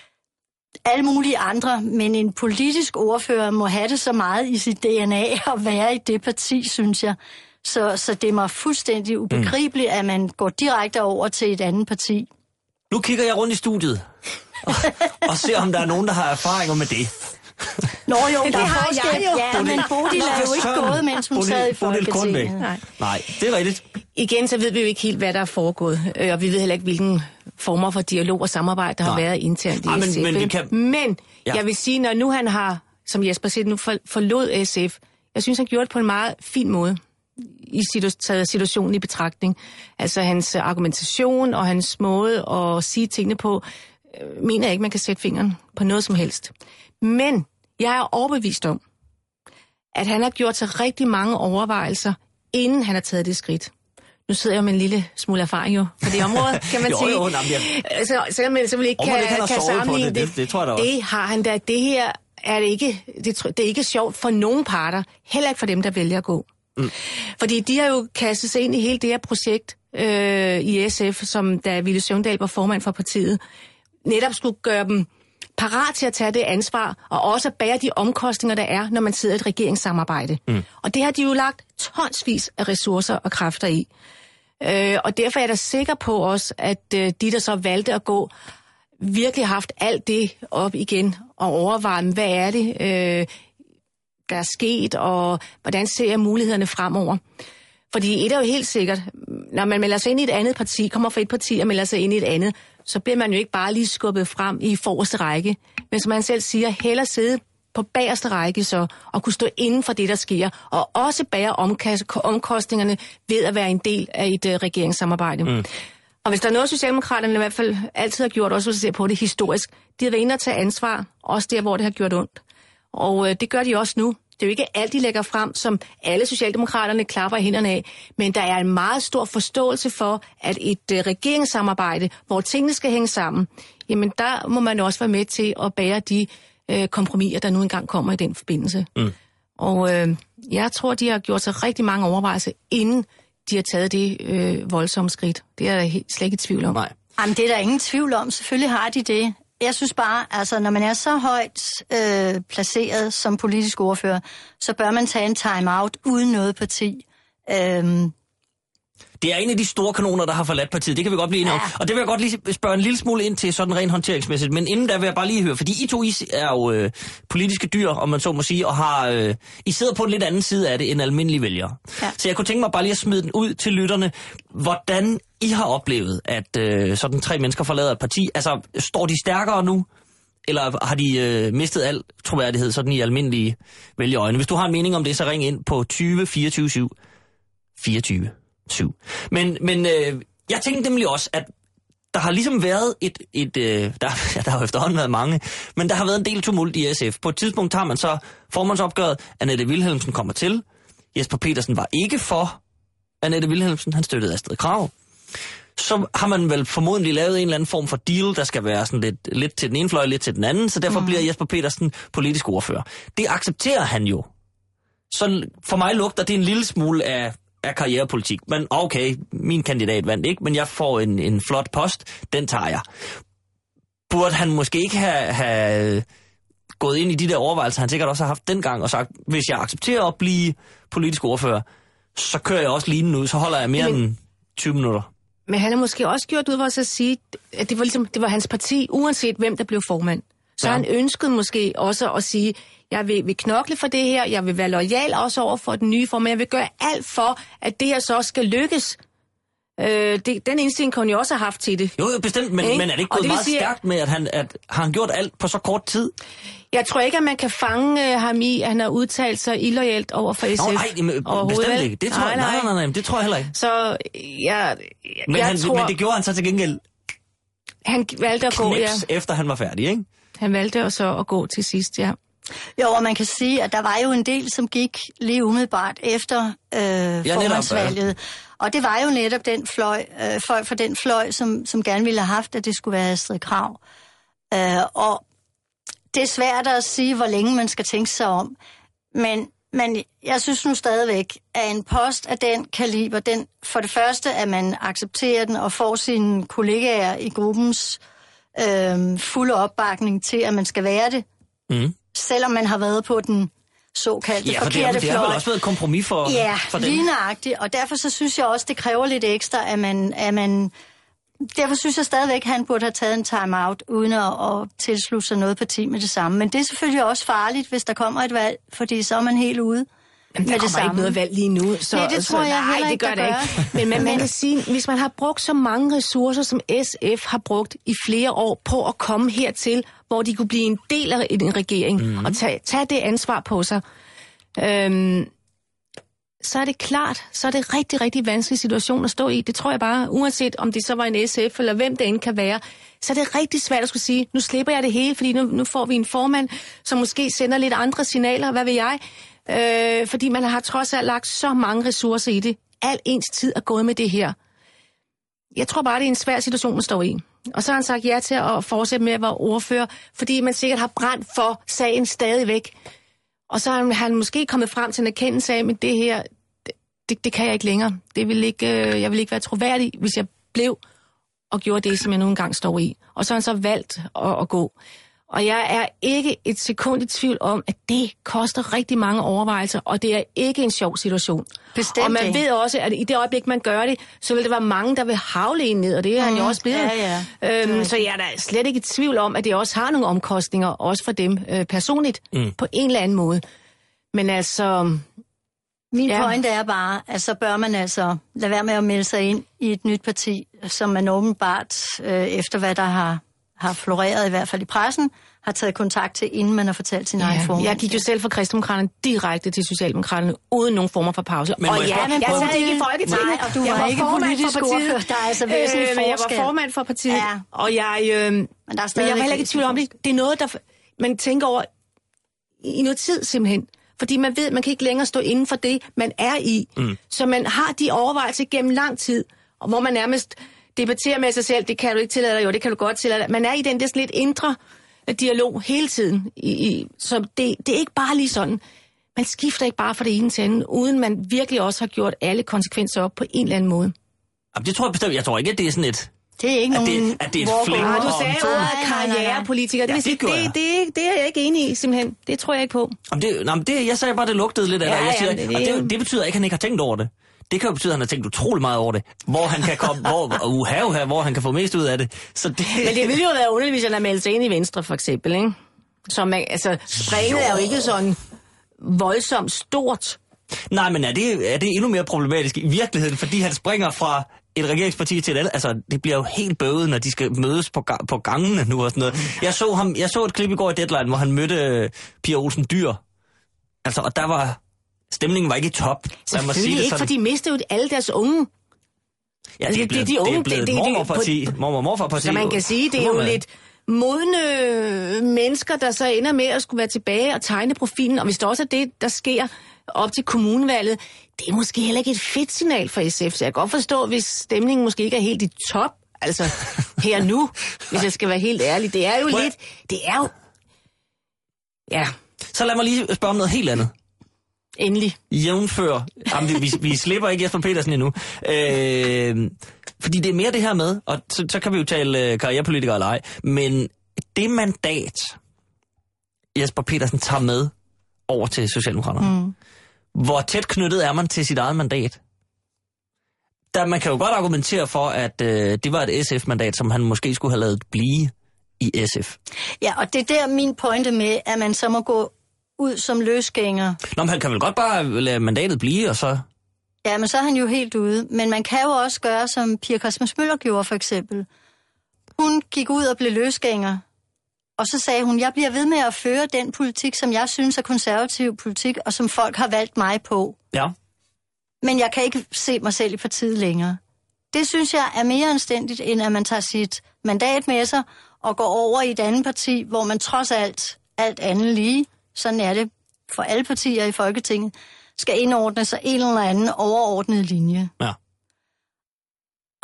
alle mulige andre, men en politisk ordfører må have det så meget i sit D N A at være i det parti, synes jeg. Så, så det er mig fuldstændig ubegribeligt, mm. at man går direkte over til et andet parti. Nu kigger jeg rundt i studiet og, og ser, om der er nogen, der har erfaringer med det. Nå jo, det der har forskel, jeg jo. Ja, men Bodil er jo ikke gået, mens hun sad i Folketinget. Nej. Nej, det er rigtigt. Igen, så ved vi jo ikke helt, hvad der er foregået. Og vi ved heller ikke, hvilken former for dialog og samarbejde, der Nej. har været internt i Ej, S F. Men, men, kan... men ja. jeg vil sige, når nu han har, som Jesper siger, nu forlod S F, jeg synes, han gjorde det på en meget fin måde. I taget situationen i betragtning. Altså hans argumentation og hans måde at sige tingene på, øh, mener jeg ikke, man kan sætte fingeren på noget som helst. Men jeg er overbevist om, at han har gjort sig rigtig mange overvejelser, inden han har taget det skridt. Nu sidder jeg med en lille smule erfaring jo på det område, kan man jo, sige. Jo, jamen, jeg... Så, selvom man simpelthen ikke kan, kan, kan sammenligne det, det, det, tror jeg da også. Det har han da. Det her er det ikke, det, det er ikke sjovt for nogen parter, heller ikke for dem, der vælger at gå. Mm. Fordi de har jo kastet sig ind i hele det her projekt øh, i S F, som da Villy Søvndal var formand for partiet, netop skulle gøre dem parat til at tage det ansvar, og også bære de omkostninger, der er, når man sidder i et regeringssamarbejde. Mm. Og det har de jo lagt tonsvis af ressourcer og kræfter i. Øh, og derfor er jeg da sikker på også, at øh, de, der så valgte at gå, virkelig har haft alt det op igen og overvejet, hvad er det, øh, der er sket, og hvordan ser jeg mulighederne fremover. Fordi et er jo helt sikkert, når man melder sig ind i et andet parti, kommer fra et parti og melder sig ind i et andet, så bliver man jo ikke bare lige skubbet frem i forreste række. Men som man selv siger, hellere sidde på bagerste række så, og kunne stå inden for det, der sker, og også bære omkostningerne ved at være en del af et uh, regeringssamarbejde. Mm. Og hvis der er noget, Socialdemokraterne i hvert fald altid har gjort, også hvis man ser på det historisk, de har været inde og tage ansvar, også der, hvor det har gjort ondt. Og uh, det gør de også nu. Det er jo ikke alt, de lægger frem, som alle Socialdemokraterne klapper hænderne af, men der er en meget stor forståelse for, at et uh, regeringssamarbejde, hvor tingene skal hænge sammen, jamen der må man også være med til at bære de uh, kompromiser, der nu engang kommer i den forbindelse. Mm. Og uh, jeg tror, de har gjort sig rigtig mange overvejelser, inden de har taget det uh, voldsomme skridt. Det er jeg helt, slet ikke i tvivl om. Nej. Jamen, det er der ingen tvivl om. Selvfølgelig har de det. Jeg synes bare, altså når man er så højt øh, placeret som politisk ordfører, så bør man tage en time-out uden noget parti. Øhm. Det er en af de store kanoner, der har forladt partiet. Det kan vi godt blive enige om. Ja. Og det vil jeg godt lige spørge en lille smule ind til, sådan rent håndteringsmæssigt. Men inden der vil jeg bare lige høre, fordi I to I er jo øh, politiske dyr, om man så må sige, og har øh, I sidder på en lidt anden side af det end almindelige vælgere. Ja. Så jeg kunne tænke mig bare lige at smide den ud til lytterne. Hvordan I har oplevet, at øh, sådan tre mennesker forlader et parti? Altså, står de stærkere nu? Eller har de øh, mistet al troværdighed sådan i almindelige vælgerøjne? Hvis du har en mening om det, så ring ind på tyve fireogtyve syv fireogtyve syv. Men, men øh, jeg tænkte nemlig også, at der har ligesom været et, et øh, der, ja, der har jo efterhånden været mange, men der har været en del tumult i S F. På et tidspunkt tager man så formandsopgøret, Annette Wilhelmsen kommer til. Jesper Petersen var ikke for Annette Wilhelmsen, han støttede Astrid Krag. Så har man vel formodentlig lavet en eller anden form for deal, der skal være sådan lidt, lidt til den ene fløj, lidt til den anden, så derfor mm. bliver Jesper Petersen politisk ordfører. Det accepterer han jo. Så for mig lugter det en lille smule af af karrierepolitik. Men okay, min kandidat vandt ikke, men jeg får en, en flot post, den tager jeg. Burde han måske ikke have, have gået ind i de der overvejelser, han sikkert også har haft dengang, og sagt, hvis jeg accepterer at blive politisk ordfører, så kører jeg også linen ud, så holder jeg mere men, end tyve minutter. Men han har måske også gjort ud for at sige, at det var, ligesom, det var hans parti, uanset hvem der blev formand. Så ja. Han ønskede måske også at sige, jeg vil, vil knokle for det her, jeg vil være loyal også over for den nye form, jeg vil gøre alt for, at det her så skal lykkes. Øh, det, den indstilling kunne han jo også have haft til det. Jo, jo bestemt, men, men er det ikke gået det meget sige, stærkt med, at han at, har han gjort alt på så kort tid? Jeg tror ikke, at man kan fange uh, ham i, at han har udtalt sig illoyalt over for S F. Nå, nej, bestemt ikke. Det tror nej, nej, nej, nej, nej, det tror jeg heller ikke. Så jeg, men, jeg han, tror... Men det gjorde han så til gengæld. Han valgte at gå, ja. Efter han var færdig, ikke? Han valgte så at gå til sidst, ja. Jo, og man kan sige, at der var jo en del, som gik lige umiddelbart efter øh, ja, formandsvalget. Og det var jo netop den fløj, øh, folk fra den fløj, som, som gerne ville have haft, at det skulle være Astrid Krag. Øh, og det er svært at sige, hvor længe man skal tænke sig om. Men, men jeg synes nu stadigvæk, at en post af den kaliber, den, for det første, at man accepterer den og får sine kollegaer i gruppens øh, fulde opbakning til, at man skal være det. Mm. Selvom man har været på den såkaldte ja, for forkerte det, det har vel også været et kompromis for, ja, for dem. Ja, lige nøjagtigt. Og derfor så synes jeg også, det kræver lidt ekstra, at man... At man derfor synes jeg stadigvæk, at han burde have taget en time-out, uden at, at tilslutte sig noget parti med det samme. Men det er selvfølgelig også farligt, hvis der kommer et valg, fordi så er man helt ude. Jamen, der kommer ikke noget valg lige nu. Så, nej, det tror så, jeg nej, heller ikke, det gør det ikke. Men man, man kan sige, hvis man har brugt så mange ressourcer, som S F har brugt i flere år på at komme hertil, hvor de kunne blive en del af en regering, mm. og tage, tage det ansvar på sig, øhm, så er det klart, så er det en rigtig, rigtig vanskelig situation at stå i. Det tror jeg bare, uanset om det så var en S F, eller hvem det end kan være, så er det rigtig svært at skulle sige, nu slipper jeg det hele, fordi nu, nu får vi en formand, som måske sender lidt andre signaler, hvad ved jeg, øh, fordi man har trods alt lagt så mange ressourcer i det. Al ens tid er gået med det her. Jeg tror bare, det er en svær situation, man står i. Og så har han sagt ja til at fortsætte med at være ordfører, fordi man sikkert har brændt for sagen stadigvæk. Og så har han måske kommet frem til en erkendelse af, at det her, det, det kan jeg ikke længere. Det vil ikke, øh, jeg vil ikke være troværdig, hvis jeg blev og gjorde det, som jeg nu engang står i. Og så har han så valgt at, at gå. Og jeg er ikke et sekund i tvivl om, at det koster rigtig mange overvejelser, og det er ikke en sjov situation. Bestemt. Og man ved også, at i det øjeblik, man gør det, så vil der være mange, der vil havle en ned, og det er mm, han jo også blevet. Ja, ja. Øhm, så jeg er da slet ikke i tvivl om, at det også har nogle omkostninger, også for dem øh, personligt, mm. på en eller anden måde. Men altså... Min ja. pointe er bare, at så bør man altså lade være med at melde sig ind i et nyt parti, som man åbenbart, øh, efter hvad der har, har floreret, i hvert fald i pressen, har taget kontakt til, inden man har fortalt sin ja. egen form. Jeg gik jo selv fra Kristendemokraterne direkte til Socialdemokraterne, uden nogen former for pause. Men og ja, men jeg sad det... ikke i Folketinget. Nej, og du var, jeg var ikke politisk ordfører. Der er altså væsentlig øh, forskel. Jeg var formand for partiet, ja. og jeg... Øh, men, men, der er men jeg var heller ikke i tvivl om det. Det er noget, der man tænker over i noget tid simpelthen. Fordi man ved, at man kan ikke længere stå inden for det, man er i. Mm. Så man har de overvejelser gennem lang tid, hvor man nærmest debatterer med sig selv, det kan du ikke tillade dig, jo, det kan du godt tillade dig. Man er i den der lidt indre dialog hele tiden. I, i, så det, det er ikke bare lige sådan. Man skifter ikke bare fra det ene til andet, uden man virkelig også har gjort alle konsekvenser op på en eller anden måde. Jamen, det tror jeg bestemt. Jeg tror ikke, at det er sådan et... Det er ikke at nogen... det, at det er et fling. Ah, du sagde jo, at karrierepolitiker. Ja, det, det, det, det, det er jeg ikke enig i, simpelthen. Det tror jeg ikke på. Jamen, det, jamen, det, jeg sagde bare, det lugtede lidt af ja, det. Jeg siger, jamen, det, og det, det betyder ikke, at han ikke har tænkt over det. Det kan jo betyde, at han har tænkt utrolig meget over det. Hvor han kan komme, hvor, uha, uha, hvor han kan få mest ud af det. Så det... Men det ville jo være underligt, hvis han har meldt sig ind i Venstre, for eksempel, ikke? Så man, altså, springet er jo ikke sådan voldsomt stort. Nej, men er det, er det endnu mere problematisk i virkeligheden, fordi han springer fra et regeringsparti til et andet? Altså, det bliver jo helt bøvet, når de skal mødes på, ga- på gangene nu og sådan noget. Jeg så, ham, jeg så et klip i går i Deadline, hvor han mødte uh, Pia Olsen Dyhr. Altså, og der var... Stemningen var ikke i top. Selvfølgelig sige det ikke, sådan. For de mistede jo alle deres unge. Ja, det er blevet, de unge, det er blevet det, det, mormorparti. Det, mormor, morfarparti. Så man kan sige, det er jo lidt modne mennesker, der så ender med at skulle være tilbage og tegne profilen. Og hvis det også er det, der sker op til kommunevalget, det er måske heller ikke et fedt signal for S F. Så jeg kan godt forstå, hvis stemningen måske ikke er helt i top. Altså, her nu, hvis jeg skal være helt ærlig. Det er jo lidt... Det er jo... Ja. Så lad mig lige spørge om noget helt andet. Endelig. Jævnfør. Jamen, vi, vi, vi slipper ikke Jesper Petersen endnu. Øh, fordi det er mere det her med, og så, så kan vi jo tale øh, karrierepolitikere eller ej, men det mandat, Jesper Petersen tager med over til Socialdemokraterne, mm. hvor tæt knyttet er man til sit eget mandat? Der, man kan jo godt argumentere for, at øh, det var et S F-mandat, som han måske skulle have ladet blive i S F. Ja, og det er der min pointe med, at man så må gå ud som løsgænger. Nå, men han kan vel godt bare lade mandatet blive, og så... Ja, men så er han jo helt ude. Men man kan jo også gøre, som Pia Christmas Møller gjorde, for eksempel. Hun gik ud og blev løsgænger, og så sagde hun, jeg bliver ved med at føre den politik, som jeg synes er konservativ politik, og som folk har valgt mig på. Ja. Men jeg kan ikke se mig selv i partiet længere. Det synes jeg er mere anstændigt, end at man tager sit mandat med sig, og går over i et andet parti, hvor man trods alt, alt andet lige, sådan er det for alle partier i Folketinget, skal indordne sig en eller anden overordnet linje. Ja.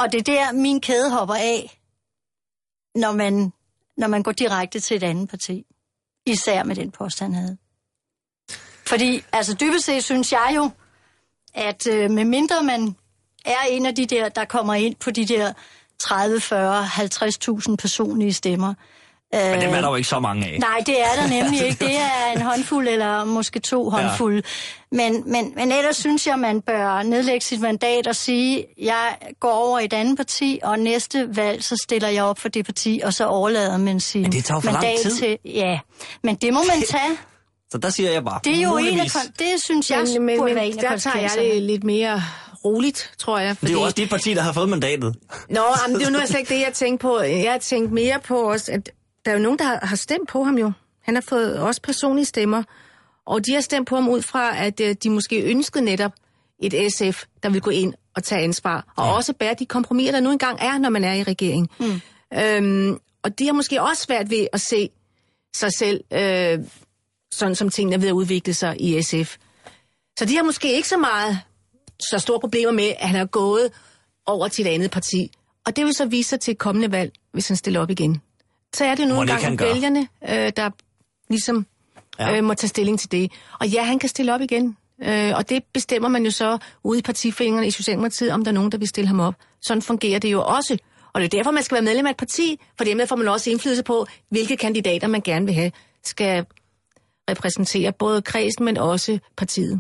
Og det er der, min kæde hopper af, når man, når man går direkte til et andet parti. Især med den post, han havde. Fordi, altså dybest set synes jeg jo, at øh, med mindre man er en af de der, der kommer ind på de der tredive, fyrre, halvtreds tusind personlige stemmer. Men dem er der jo ikke så mange af. Nej, det er der nemlig ikke. Det er en håndfuld eller måske to håndfulde. Ja. Men, men, men ellers synes jeg, man bør nedlægge sit mandat og sige, jeg går over i et andet parti, og næste valg, så stiller jeg op for det parti, og så overlader man sin men det tager for mandat lang tid. til... Ja, men det må man tage. Så der siger jeg bare, det er jo muligvis. en af, det synes jeg men, men, burde men, være en af der tager jeg det lidt mere roligt, tror jeg. Fordi... Det er jo også dit parti, der har fået mandatet. Nå, men det er jo nu slet ikke det, jeg tænkte på. Jeg har tænkt mere på også, at der er jo nogen, der har, har stemt på ham jo. Han har fået også personlige stemmer, og de har stemt på ham ud fra, at uh, de måske ønskede netop et S F, der vil gå ind og tage ansvar, og ja. også bære de kompromiser, der nu engang er, når man er i regering. Mm. Øhm, og de har måske også svært ved at se sig selv, øh, sådan som tingene er ved at udvikle sig i S F. Så de har måske ikke så meget, så store problemer med, at han er gået over til et andet parti. Og det vil så vise sig til et kommende valg, hvis han stiller op igen. Så er det nu engang vælgerne, øh, der ligesom ja. øh, må tage stilling til det. Og ja, han kan stille op igen. Øh, og det bestemmer man jo så ude i partiforeningerne i Socialdemokratiet, om der er nogen, der vil stille ham op. Sådan fungerer det jo også. Og det er derfor, man skal være medlem af et parti, for dermed får man også indflydelse på, hvilke kandidater man gerne vil have, skal repræsentere både kredsen, men også partiet.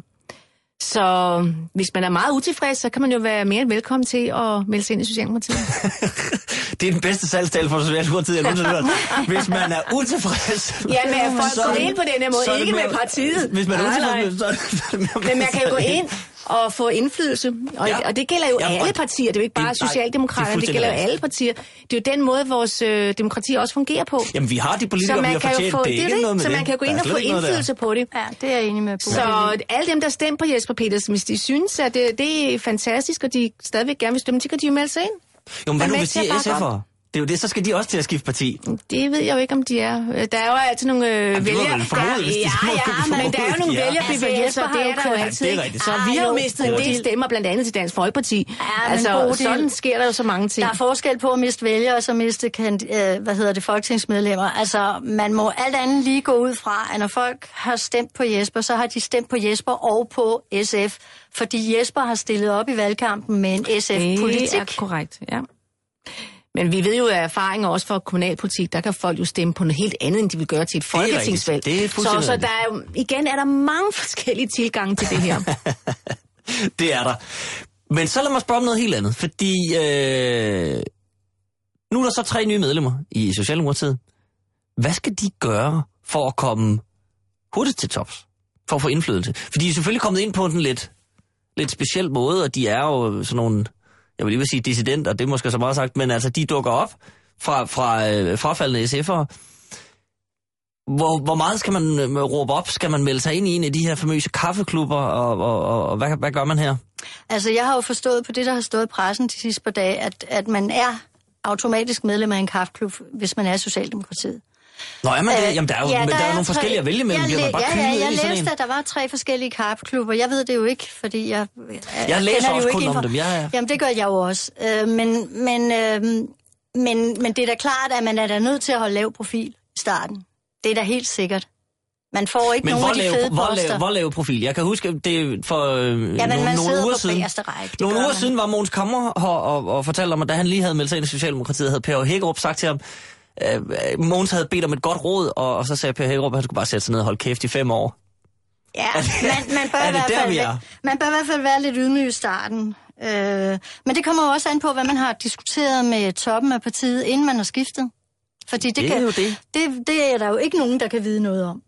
Så hvis man er meget utilfreds, så kan man jo være mere end velkommen til at melde sig ind i Socialdemokratiet. Det er den bedste salgstale for Socialdemokratiet, jeg nogensinde har hørt. Hvis man er utilfreds... Ja, men folk går ind på den her måde, ikke med partiet. Hvis man er utilfreds, så... Men man kan jo gå ind og få indflydelse. Og, ja. og det gælder jo ja, alle partier. Det er jo ikke bare det, Socialdemokraterne, det, det gælder jo alle partier. Det er jo den måde, vores øh, demokrati også fungerer på. Jamen, vi har de politikere, vi har fortjent. Få, det er ikke noget med så det. man kan gå ind og få indflydelse på det. Ja, det er jeg enig med på. Så alle dem, der stemmer på Jesper Petersen, hvis de synes, at det, det er fantastisk, og de stadigvæk gerne vil stemme, så kan de jo melde sig ind. Jo, men hvad nu hvis de er S F'ere? Det er jo det, så skal de også til at skifte parti. Det ved jeg jo ikke, om de er. Der er jo altid nogle øh, vælgere... Jamen, der, ja, ja, men der er jo nogle ja. vælgerbevægelser, altså, det er der jo altid. Ja, det er så vi har jo mistet en del stemmer, blandt andet til Dansk Folkeparti. Ja, altså, sådan sker der jo så mange ting. Der er forskel på at miste vælgere og så miste øh, hvad hedder det, folketingsmedlemmer. Altså, man må alt andet lige gå ud fra, at når folk har stemt på Jesper, så har de stemt på Jesper og på S F. Fordi Jesper har stillet op i valgkampen med en S F-politik. Det er korrekt, ja. Men vi ved jo af erfaringer også fra kommunalpolitik, der kan folk jo stemme på noget helt andet, end de vil gøre til et folketingsvalg. Det er så, så der er jo, igen er der mange forskellige tilgange til det her. Det er der. Men så lad mig spørge om noget helt andet, fordi øh, nu er der så tre nye medlemmer i Socialdemokratiet. Hvad skal de gøre for at komme hurtigt til tops? For at få indflydelse? For de er selvfølgelig kommet ind på en lidt, lidt speciel måde, og de er jo sådan nogle... Jeg vil lige vil sige dissidenter, det er måske så meget sagt, men altså, de dukker op fra, fra øh, frafaldende S F'ere. Hvor, hvor meget skal man øh, råbe op? Skal man melde sig ind i en af de her famøse kaffeklubber, og, og, og, og hvad, hvad gør man her? Altså, jeg har jo forstået på det, der har stået i pressen de sidste par dage, at, at man er automatisk medlem af en kaffeklub, hvis man er Socialdemokratiet. Nå, er man det? Jamen, der er jo, ja, der der er er nogle tre... forskellige at vælge mellem. Jeg, man bare ja, ja, jeg læste, at der var tre forskellige kaffeklubber. Jeg ved det jo ikke, fordi jeg... Jeg, jeg læser også kun om dem, ja, ja. Jamen, det gør jeg jo også. Øh, men, men, øh, men, men det er da klart, at man er da nødt til at holde lav profil i starten. Det er da helt sikkert. Man får ikke men nogen af de fede poster. Men hvor, hvor lav profil? Jeg kan huske, det for øh, ja, nogle, man nogle uger siden... Række, nogle uger man. siden var Mogens Kammer og, og, og fortalte om, at da han lige havde meldt sig ind i Socialdemokratiet, havde Per Hækkerup sagt til ham, øh, Mogens havde bedt om et godt råd, og, og så sagde Per Hækkerup, at han skulle bare sætte sig ned og holde kæft i fem år. Ja, det, man, man, bør i hvert fald, der, man bør i hvert fald være lidt ydmyg i starten. Øh, men det kommer jo også an på, hvad man har diskuteret med toppen af partiet, inden man har skiftet. Fordi det, det, kan, det. Det, det er der jo ikke nogen, der kan vide noget om.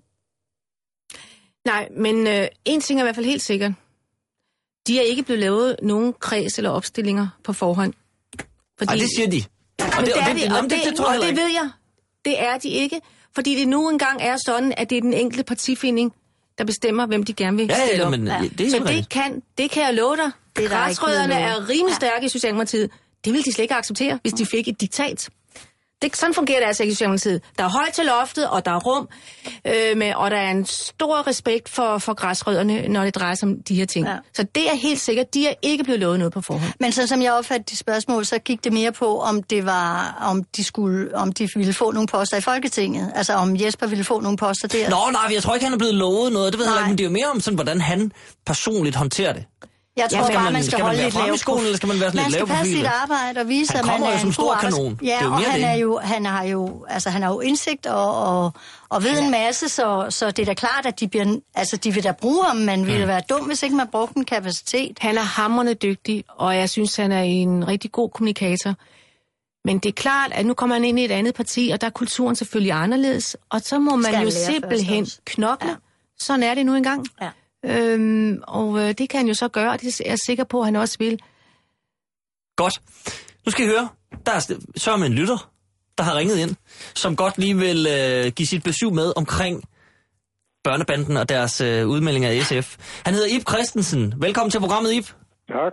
Nej, men øh, en ting er i hvert fald helt sikkert. De er ikke blevet lavet nogen kreds eller opstillinger på forhånd. Fordi... Ej, det siger de. Og det, det, og det, det, og det, det, det, tror og jeg det ved jeg. Det er de ikke. Fordi det nu engang er sådan, at det er den enkelte partifinding, der bestemmer, hvem de gerne vil ja, stille ja, op. Men, ja. det, så det kan, det kan jeg love dig. Græsrødderne er rimelig stærke ja. i Socialdemokratiet. Det vil de slet ikke acceptere, hvis de fik et diktat. Det, sådan fungerer det altså ikke i Socialdemokratiet. Der er højt til loftet, og der er rum, øh, med, og der er en stor respekt for, for græsrødderne, når det drejer sig om de her ting. Ja. Så det er helt sikkert, de er ikke blevet lovet noget på forhånd. Men sådan som jeg opfattede de spørgsmål, så gik det mere på, om det var, om de skulle, om de ville få nogle poster i Folketinget. Altså om Jesper ville få nogle poster der. Nå, nej, jeg tror ikke, han er blevet lovet noget. Det ved jeg ikke, men det er jo mere om sådan, hvordan han personligt håndterer det. Jeg tror ja, bare, man, man skal, skal holde man lidt lave skole, eller skal man være sådan man lidt lave skal passe sit arbejde og vise, at man er en god kanon. Ja, og han det. er jo, han har jo, altså han har jo indsigt og, og, og ved en masse, så, så det er da klart, at de bliver, altså de vil da bruge ham, man ville mm. være dum, hvis ikke man brugte en kapacitet. Han er hamrende dygtig, og jeg synes, han er en rigtig god kommunikator. Men det er klart, at nu kommer han ind i et andet parti, og der er kulturen selvfølgelig anderledes, og så må man jo simpelthen knokle. Ja. Sådan er det nu engang. Ja. Øhm, og øh, det kan han jo så gøre, og det er jeg sikker på, at han også vil. Godt. Nu skal I høre, der er så med en lytter, der har ringet ind, som godt lige vil øh, give sit besøg med omkring børnebanden og deres øh, udmeldinger af S F. Han hedder Ib Christensen. Velkommen til programmet, Ib. Tak.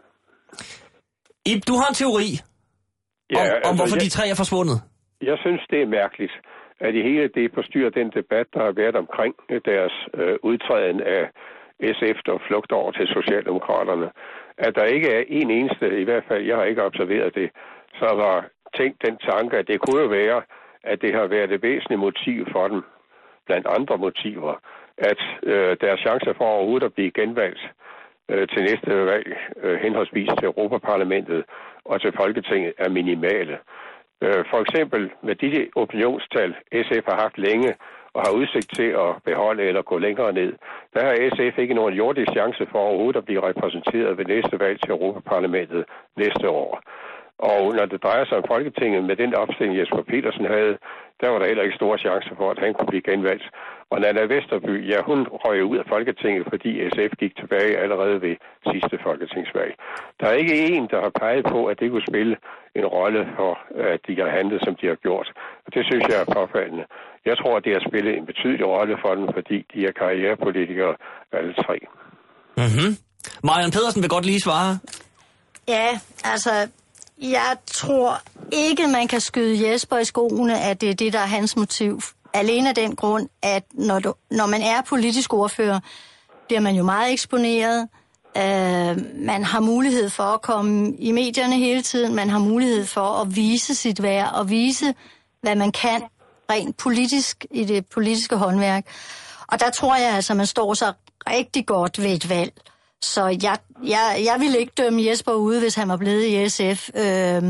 Ib, du har en teori ja, om, altså, om, hvorfor jeg, de tre er forsvundet. Jeg synes, det er mærkeligt, at i hele det forstyrrer den debat, der har været omkring deres øh, udtræden af S F og flugt over til Socialdemokraterne, at der ikke er en eneste, i hvert fald jeg har ikke observeret det, så har tænkt den tanke, at det kunne jo være, at det har været et væsentligt motiv for dem, blandt andre motiver, at øh, deres chancer for overhovedet at blive genvalgt øh, til næste valg, øh, henholdsvis til Europaparlamentet og til Folketinget, er minimale. Øh, for eksempel med de opinionstal, S F har haft længe, og har udsigt til at beholde eller gå længere ned, der har S F ikke nogen jordisk chance for overhovedet at blive repræsenteret ved næste valg til Europaparlamentet næste år. Og når det drejer sig om Folketinget med den opstilling, Jesper Petersen havde, der var der heller ikke store chancer for, at han kunne blive genvalgt. Og Nanna Vesterby, ja, hun røg ud af Folketinget, fordi S F gik tilbage allerede ved sidste folketingsvalg. Der er ikke en, der har peget på, at det kunne spille en rolle for, at de har handlet, som de har gjort. Og det synes jeg er påfaldende. Jeg tror, at det har spillet en betydelig rolle for dem, fordi de er karrierepolitikere alle tre. Mhm. Marianne Pedersen vil godt lige svare. Ja, altså... Jeg tror ikke, man kan skyde Jesper i skoene, at det er det, der er hans motiv. Alene af den grund, at når, du, når man er politisk ordfører, bliver man jo meget eksponeret. Uh, man har mulighed for at komme i medierne hele tiden. Man har mulighed for at vise sit værd og vise, hvad man kan rent politisk i det politiske håndværk. Og der tror jeg altså, man står sig rigtig godt ved et valg. Så jeg, jeg, jeg ville ikke dømme Jesper ude, hvis han var blevet i S F, øh,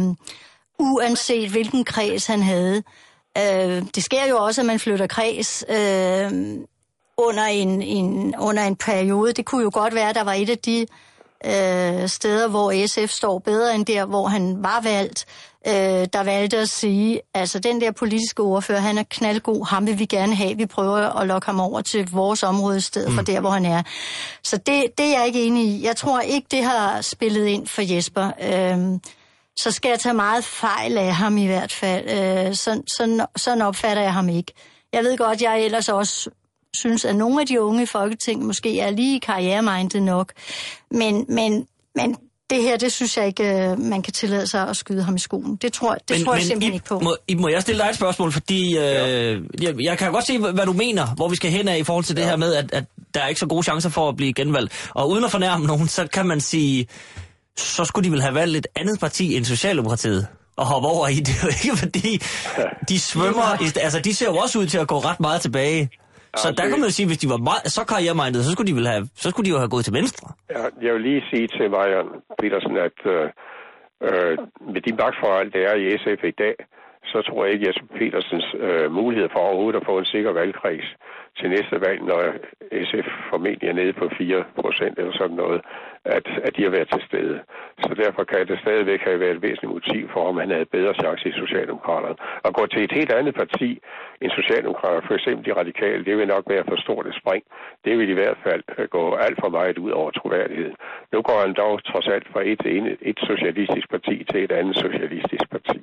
uanset hvilken kreds han havde. Øh, det sker jo også, at man flytter kreds øh, under, en, en, under en periode. Det kunne jo godt være, at der var et af de øh, steder, hvor S F står bedre end der, hvor han var valgt. Øh, der valgte at sige, altså den der politiske ordfører, han er knaldgod, ham vil vi gerne have, vi prøver at lokke ham over til vores område i stedet mm. for der, hvor han er. Så det, det er jeg ikke enig i. Jeg tror ikke, det har spillet ind for Jesper. Øh, så skal jeg tage meget fejl af ham i hvert fald. Øh, sådan, sådan, sådan opfatter jeg ham ikke. Jeg ved godt, jeg ellers også synes, at nogle af de unge i Folketinget måske er lige karrieremindet nok, men, men, men det her, det synes jeg ikke, man kan tillade sig at skyde ham i skoen. Det tror, det men, tror jeg men simpelthen I, ikke på. Må, I, må jeg stille dig et spørgsmål? Fordi øh, ja. jeg, jeg kan godt se, hvad du mener, hvor vi skal hen af i forhold til det ja. her med, at, at der er ikke så gode chancer for at blive genvalgt. Og uden at fornærme nogen, så kan man sige, så skulle de vel have valgt et andet parti end Socialdemokratiet og hoppe over i. Det er jo ikke fordi, de svømmer, altså de ser jo også ud til at gå ret meget tilbage. Så ja, der kan man jo sige, hvis de var meget, så karrieremindet, så skulle de vel have, så skulle de jo have gået til venstre. Ja, jeg vil lige sige til Marianne Petersen, at øh, øh, med de magtforhold, der er i S F i dag, så tror jeg ikke, at Jesper Petersens øh, mulighed for overhovedet at få en sikker valgkreds til næste valg, når S F formentlig er nede på fire procent eller sådan noget, at, at de har været til stede. Så derfor kan det stadigvæk have været et væsentligt motiv for, om han havde bedre chance i Socialdemokraterne. At gå til et helt andet parti end Socialdemokraterne, for eksempel de radikale, det vil nok være for stort et spring. Det vil i hvert fald gå alt for meget ud over troværdigheden. Nu går han dog trods alt fra et, et socialistisk parti til et andet socialistisk parti.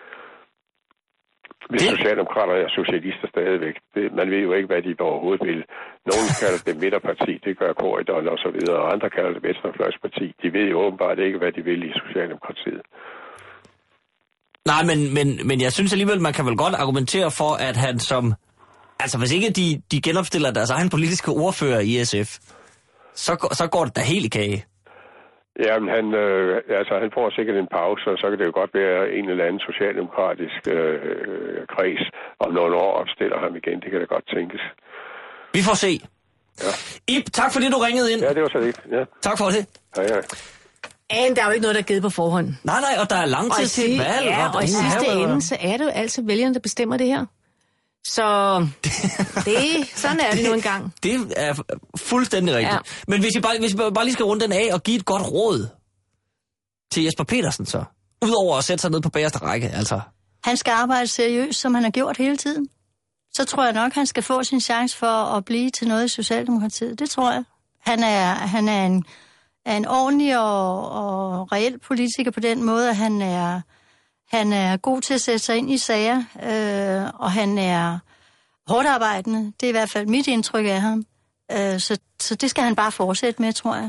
Hvis Socialdemokraterne er socialister stadigvæk. Det, man ved jo ikke, hvad de overhovedet vil. Nogle kalder det midterparti, det gør Corridon og så videre, og andre kalder det venstrefløjsparti. De ved jo åbenbart ikke, hvad de vil i Socialdemokratiet. Nej, men, men, men jeg synes alligevel, man kan vel godt argumentere for, at han som... Altså, hvis ikke de, de genopstiller deres egen politiske ordfører i S F, så, så går det da helt i kage. Jamen, han, øh, altså, han får sikkert en pause, og så kan det jo godt være en eller anden socialdemokratisk øh, kreds om nogle år opstiller ham igen. Det kan da godt tænkes. Vi får se. Ja. Ib, tak fordi du ringede ind. Ja, det var så det. Ja. Tak for det. Hej, hej. Men der er jo ikke noget, der er givet på forhånd. Nej, nej, og der er lang tid til valg. Ja, og, og i sidste ende, så er det jo altså vælgerne, der bestemmer det her. Så det, sådan er det nu engang. Det er fuldstændig rigtigt. Ja. Men hvis vi, bare, hvis vi bare lige skal runde den af og give et godt råd til Jesper Petersen så, udover at sætte sig ned på bagerste række, altså. Han skal arbejde seriøst, som han har gjort hele tiden. Så tror jeg nok, han skal få sin chance for at blive til noget i Socialdemokratiet. Det tror jeg. Han er, han er en, er en ordentlig og, og reel politiker på den måde, at han er... Han er god til at sætte sig ind i sager, øh, og han er hårdt arbejdende. Det er i hvert fald mit indtryk af ham. Øh, så, så det skal han bare fortsætte med, tror jeg.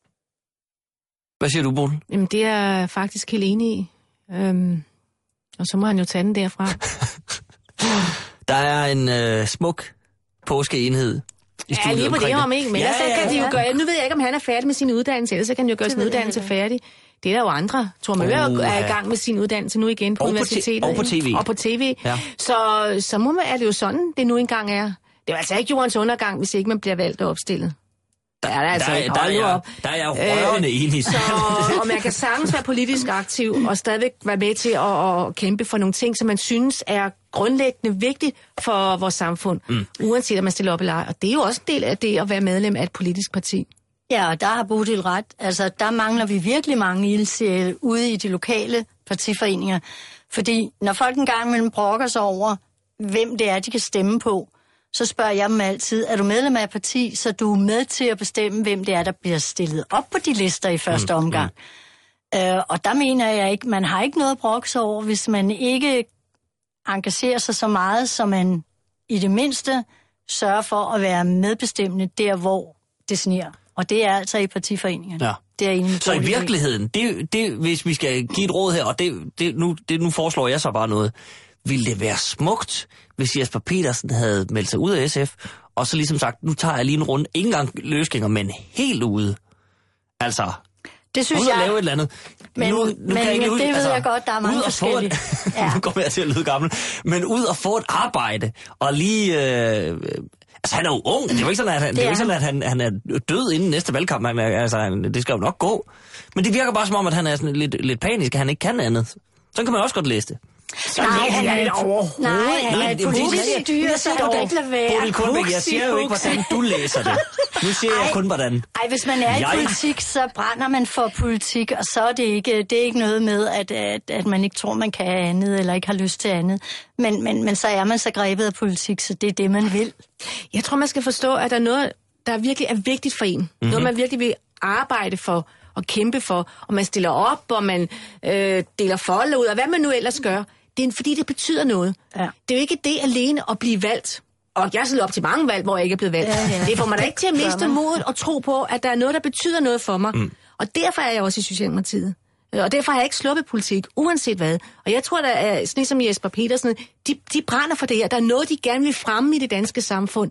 Hvad siger du, Bodil? Jamen, det er jeg faktisk helt enig i. Øhm, og så må han jo tage den derfra. Der er en øh, smuk påskeenhed i studiet. Ja, lige på det om ikke, men ja, så kan de jo ja. gøre... Nu ved jeg ikke, om han er færdig med sin uddannelse, ellers så kan han jo gøre sin uddannelse færdig. Det er der jo andre. Thor Møller uh, er i gang med sin uddannelse nu igen på og universitetet. På og på tv. Og på tv. Ja. Så, så må man, er det jo sådan, det nu engang er. Det er jo altså ikke jordens undergang, hvis ikke man bliver valgt og opstillet. Der er der altså der, ikke. Der, der, er, op. der er jeg rørende øh, enig. Så, og man kan sagtens være politisk aktiv og stadigvæk være med til at, at kæmpe for nogle ting, som man synes er grundlæggende vigtigt for vores samfund. Mm. Uanset om man stiller op eller ej. Og det er jo også en del af det at være medlem af et politisk parti. Ja, og der har Bodil ret. Altså, der mangler vi virkelig mange ildsjæle ude i de lokale partiforeninger. Fordi når folk engang mellem brokker sig over, hvem det er, de kan stemme på, så spørger jeg dem altid, er du medlem af et parti, så du er med til at bestemme, hvem det er, der bliver stillet op på de lister i første mm, omgang. Mm. Uh, og der mener jeg ikke, man har ikke noget at brokke sig over, hvis man ikke engagerer sig så meget, som man i det mindste sørger for at være medbestemmende der, hvor det sniger. Og det er altså i partiforeningerne. Ja. Det er egentlig så i virkeligheden, det, det, hvis vi skal give et råd her, og det, det, nu, det, nu foreslår jeg så bare noget, ville det være smukt, hvis Jesper Petersen havde meldt sig ud af S F, og så ligesom sagt, nu tager jeg lige en runde, ikke engang løsgænger, men helt ude. Altså, det synes ud jeg, at lave et eller andet. Men, nu, nu men, kan jeg ikke men ud, det ved altså, jeg godt, der er mange forskellige. Et, ja. Nu kommer jeg til at lyde gammel, men ud og få et arbejde, og lige... Øh, altså, han er jo ung. Det er jo ikke sådan, at han, det det er ikke sådan, at han, han er død inden næste valgkamp. Han, altså, han, det skal jo nok gå. Men det virker bare som om, at han er sådan lidt, lidt panisk, at han ikke kan andet. Så kan man også godt læse det. Nej, han er overhovedet. Nej, han er et politisk styre, så han kan ikke lade være. Bodil Koldbæk, jeg siger jo ikke, hvordan du læser det. Nu siger jeg kun, hvordan. Ej, hvis man er i jeg... politik, så brænder man for politik, og så er det ikke, det er ikke noget med, at, at, at man ikke tror, man kan andet, eller ikke har lyst til andet. Men, men, men så er man så grebet af politik, så det er det, man vil. Jeg tror, man skal forstå, at der er noget, der virkelig er vigtigt for en. Mm-hmm. Noget, man virkelig vil arbejde for og kæmpe for, og man stiller op, og man øh, deler folder ud, og hvad man nu ellers gør. Det er fordi, det betyder noget. Ja. Det er jo ikke det alene at blive valgt. Og jeg sidder op til mange valg, hvor jeg ikke er blevet valgt. Ja, ja. Det får man da ikke til at miste modet og tro på, at der er noget, der betyder noget for mig. Mm. Og derfor er jeg også i Socialdemokratiet. Og derfor har jeg ikke sluppet politik, uanset hvad. Og jeg tror, der er sådan som Jesper Petersen, de, de brænder for det her. Der er noget, de gerne vil fremme i det danske samfund.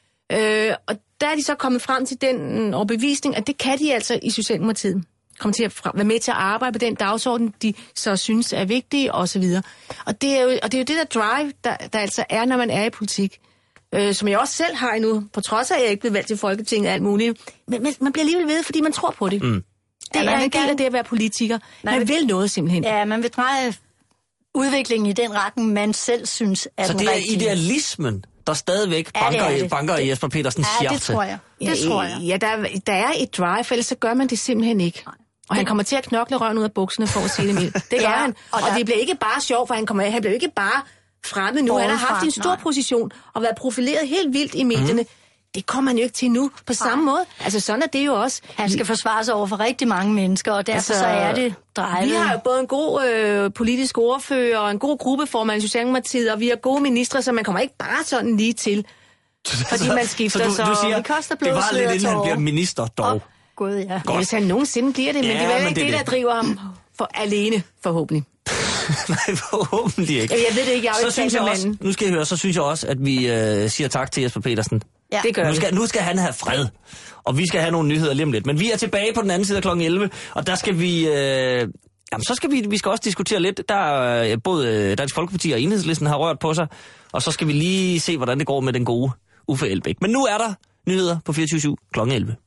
Øh, og der er de så kommet frem til den overbevisning, at det kan de altså i Socialdemokratiet. Kommer til at være med til at arbejde på den dagsorden, de så synes er vigtig, og så videre. Og det er jo, og det, er jo det der drive, der, der altså er, når man er i politik. Øh, som jeg også selv har endnu, på trods af, at jeg ikke blev valgt til Folketinget og alt muligt. Men, men man bliver alligevel ved, fordi man tror på det. Mm. Det ja, er en del af det at være politiker. Man, man vil noget simpelthen. Ja, man vil dreje udviklingen i den retning, man selv synes er så den det er rigtige. Idealismen, der stadigvæk ja, banker, det det. banker i Jesper Petersens ja, hjerte. Ja, det tror jeg. Det ja, tror jeg. Ja, der, der er et drive, ellers så gør man det simpelthen ikke. Nej. Og han kommer til at knokle røven ud af bukserne for at sige det mildt. Det gør ja, han. Og, og der... det bliver ikke bare sjovt, for han kommer af. Han bliver ikke bare fremme nu. Han har haft en stor nej. position og været profileret helt vildt i medierne. Mm. Det kommer han jo ikke til nu på samme nej. måde. Altså sådan er det jo også. Han skal forsvare sig over for rigtig mange mennesker, og derfor altså, så er det drejet. Vi har jo både en god øh, politisk ordfører og en god gruppeformand i Socialdemokratiet, og vi har gode ministre, så man kommer ikke bare sådan lige til, fordi man skifter. Så du, du siger, det, det var lidt inden han bliver minister dog. Oh. God, ja. Godt. Hvis han nogensinde bliver det, men ja, det er vel ikke det, det, der driver ham for alene, forhåbentlig. Nej, forhåbentlig ikke. Jeg ved det ikke, jeg så synes jeg også, nu skal jeg høre, så synes jeg også, at vi øh, siger tak til Jesper Petersen. Ja, det gør nu skal, nu skal han have fred, og vi skal have nogle nyheder lige om lidt. Men vi er tilbage på den anden side af klokken elleve, og der skal vi... Øh, jamen, så skal vi, vi skal også diskutere lidt. Der er øh, både Dansk Folkeparti og Enhedslisten har rørt på sig, og så skal vi lige se, hvordan det går med den gode Uffe Elbæk. Men nu er der nyheder på fireogtyve syv klokken elleve.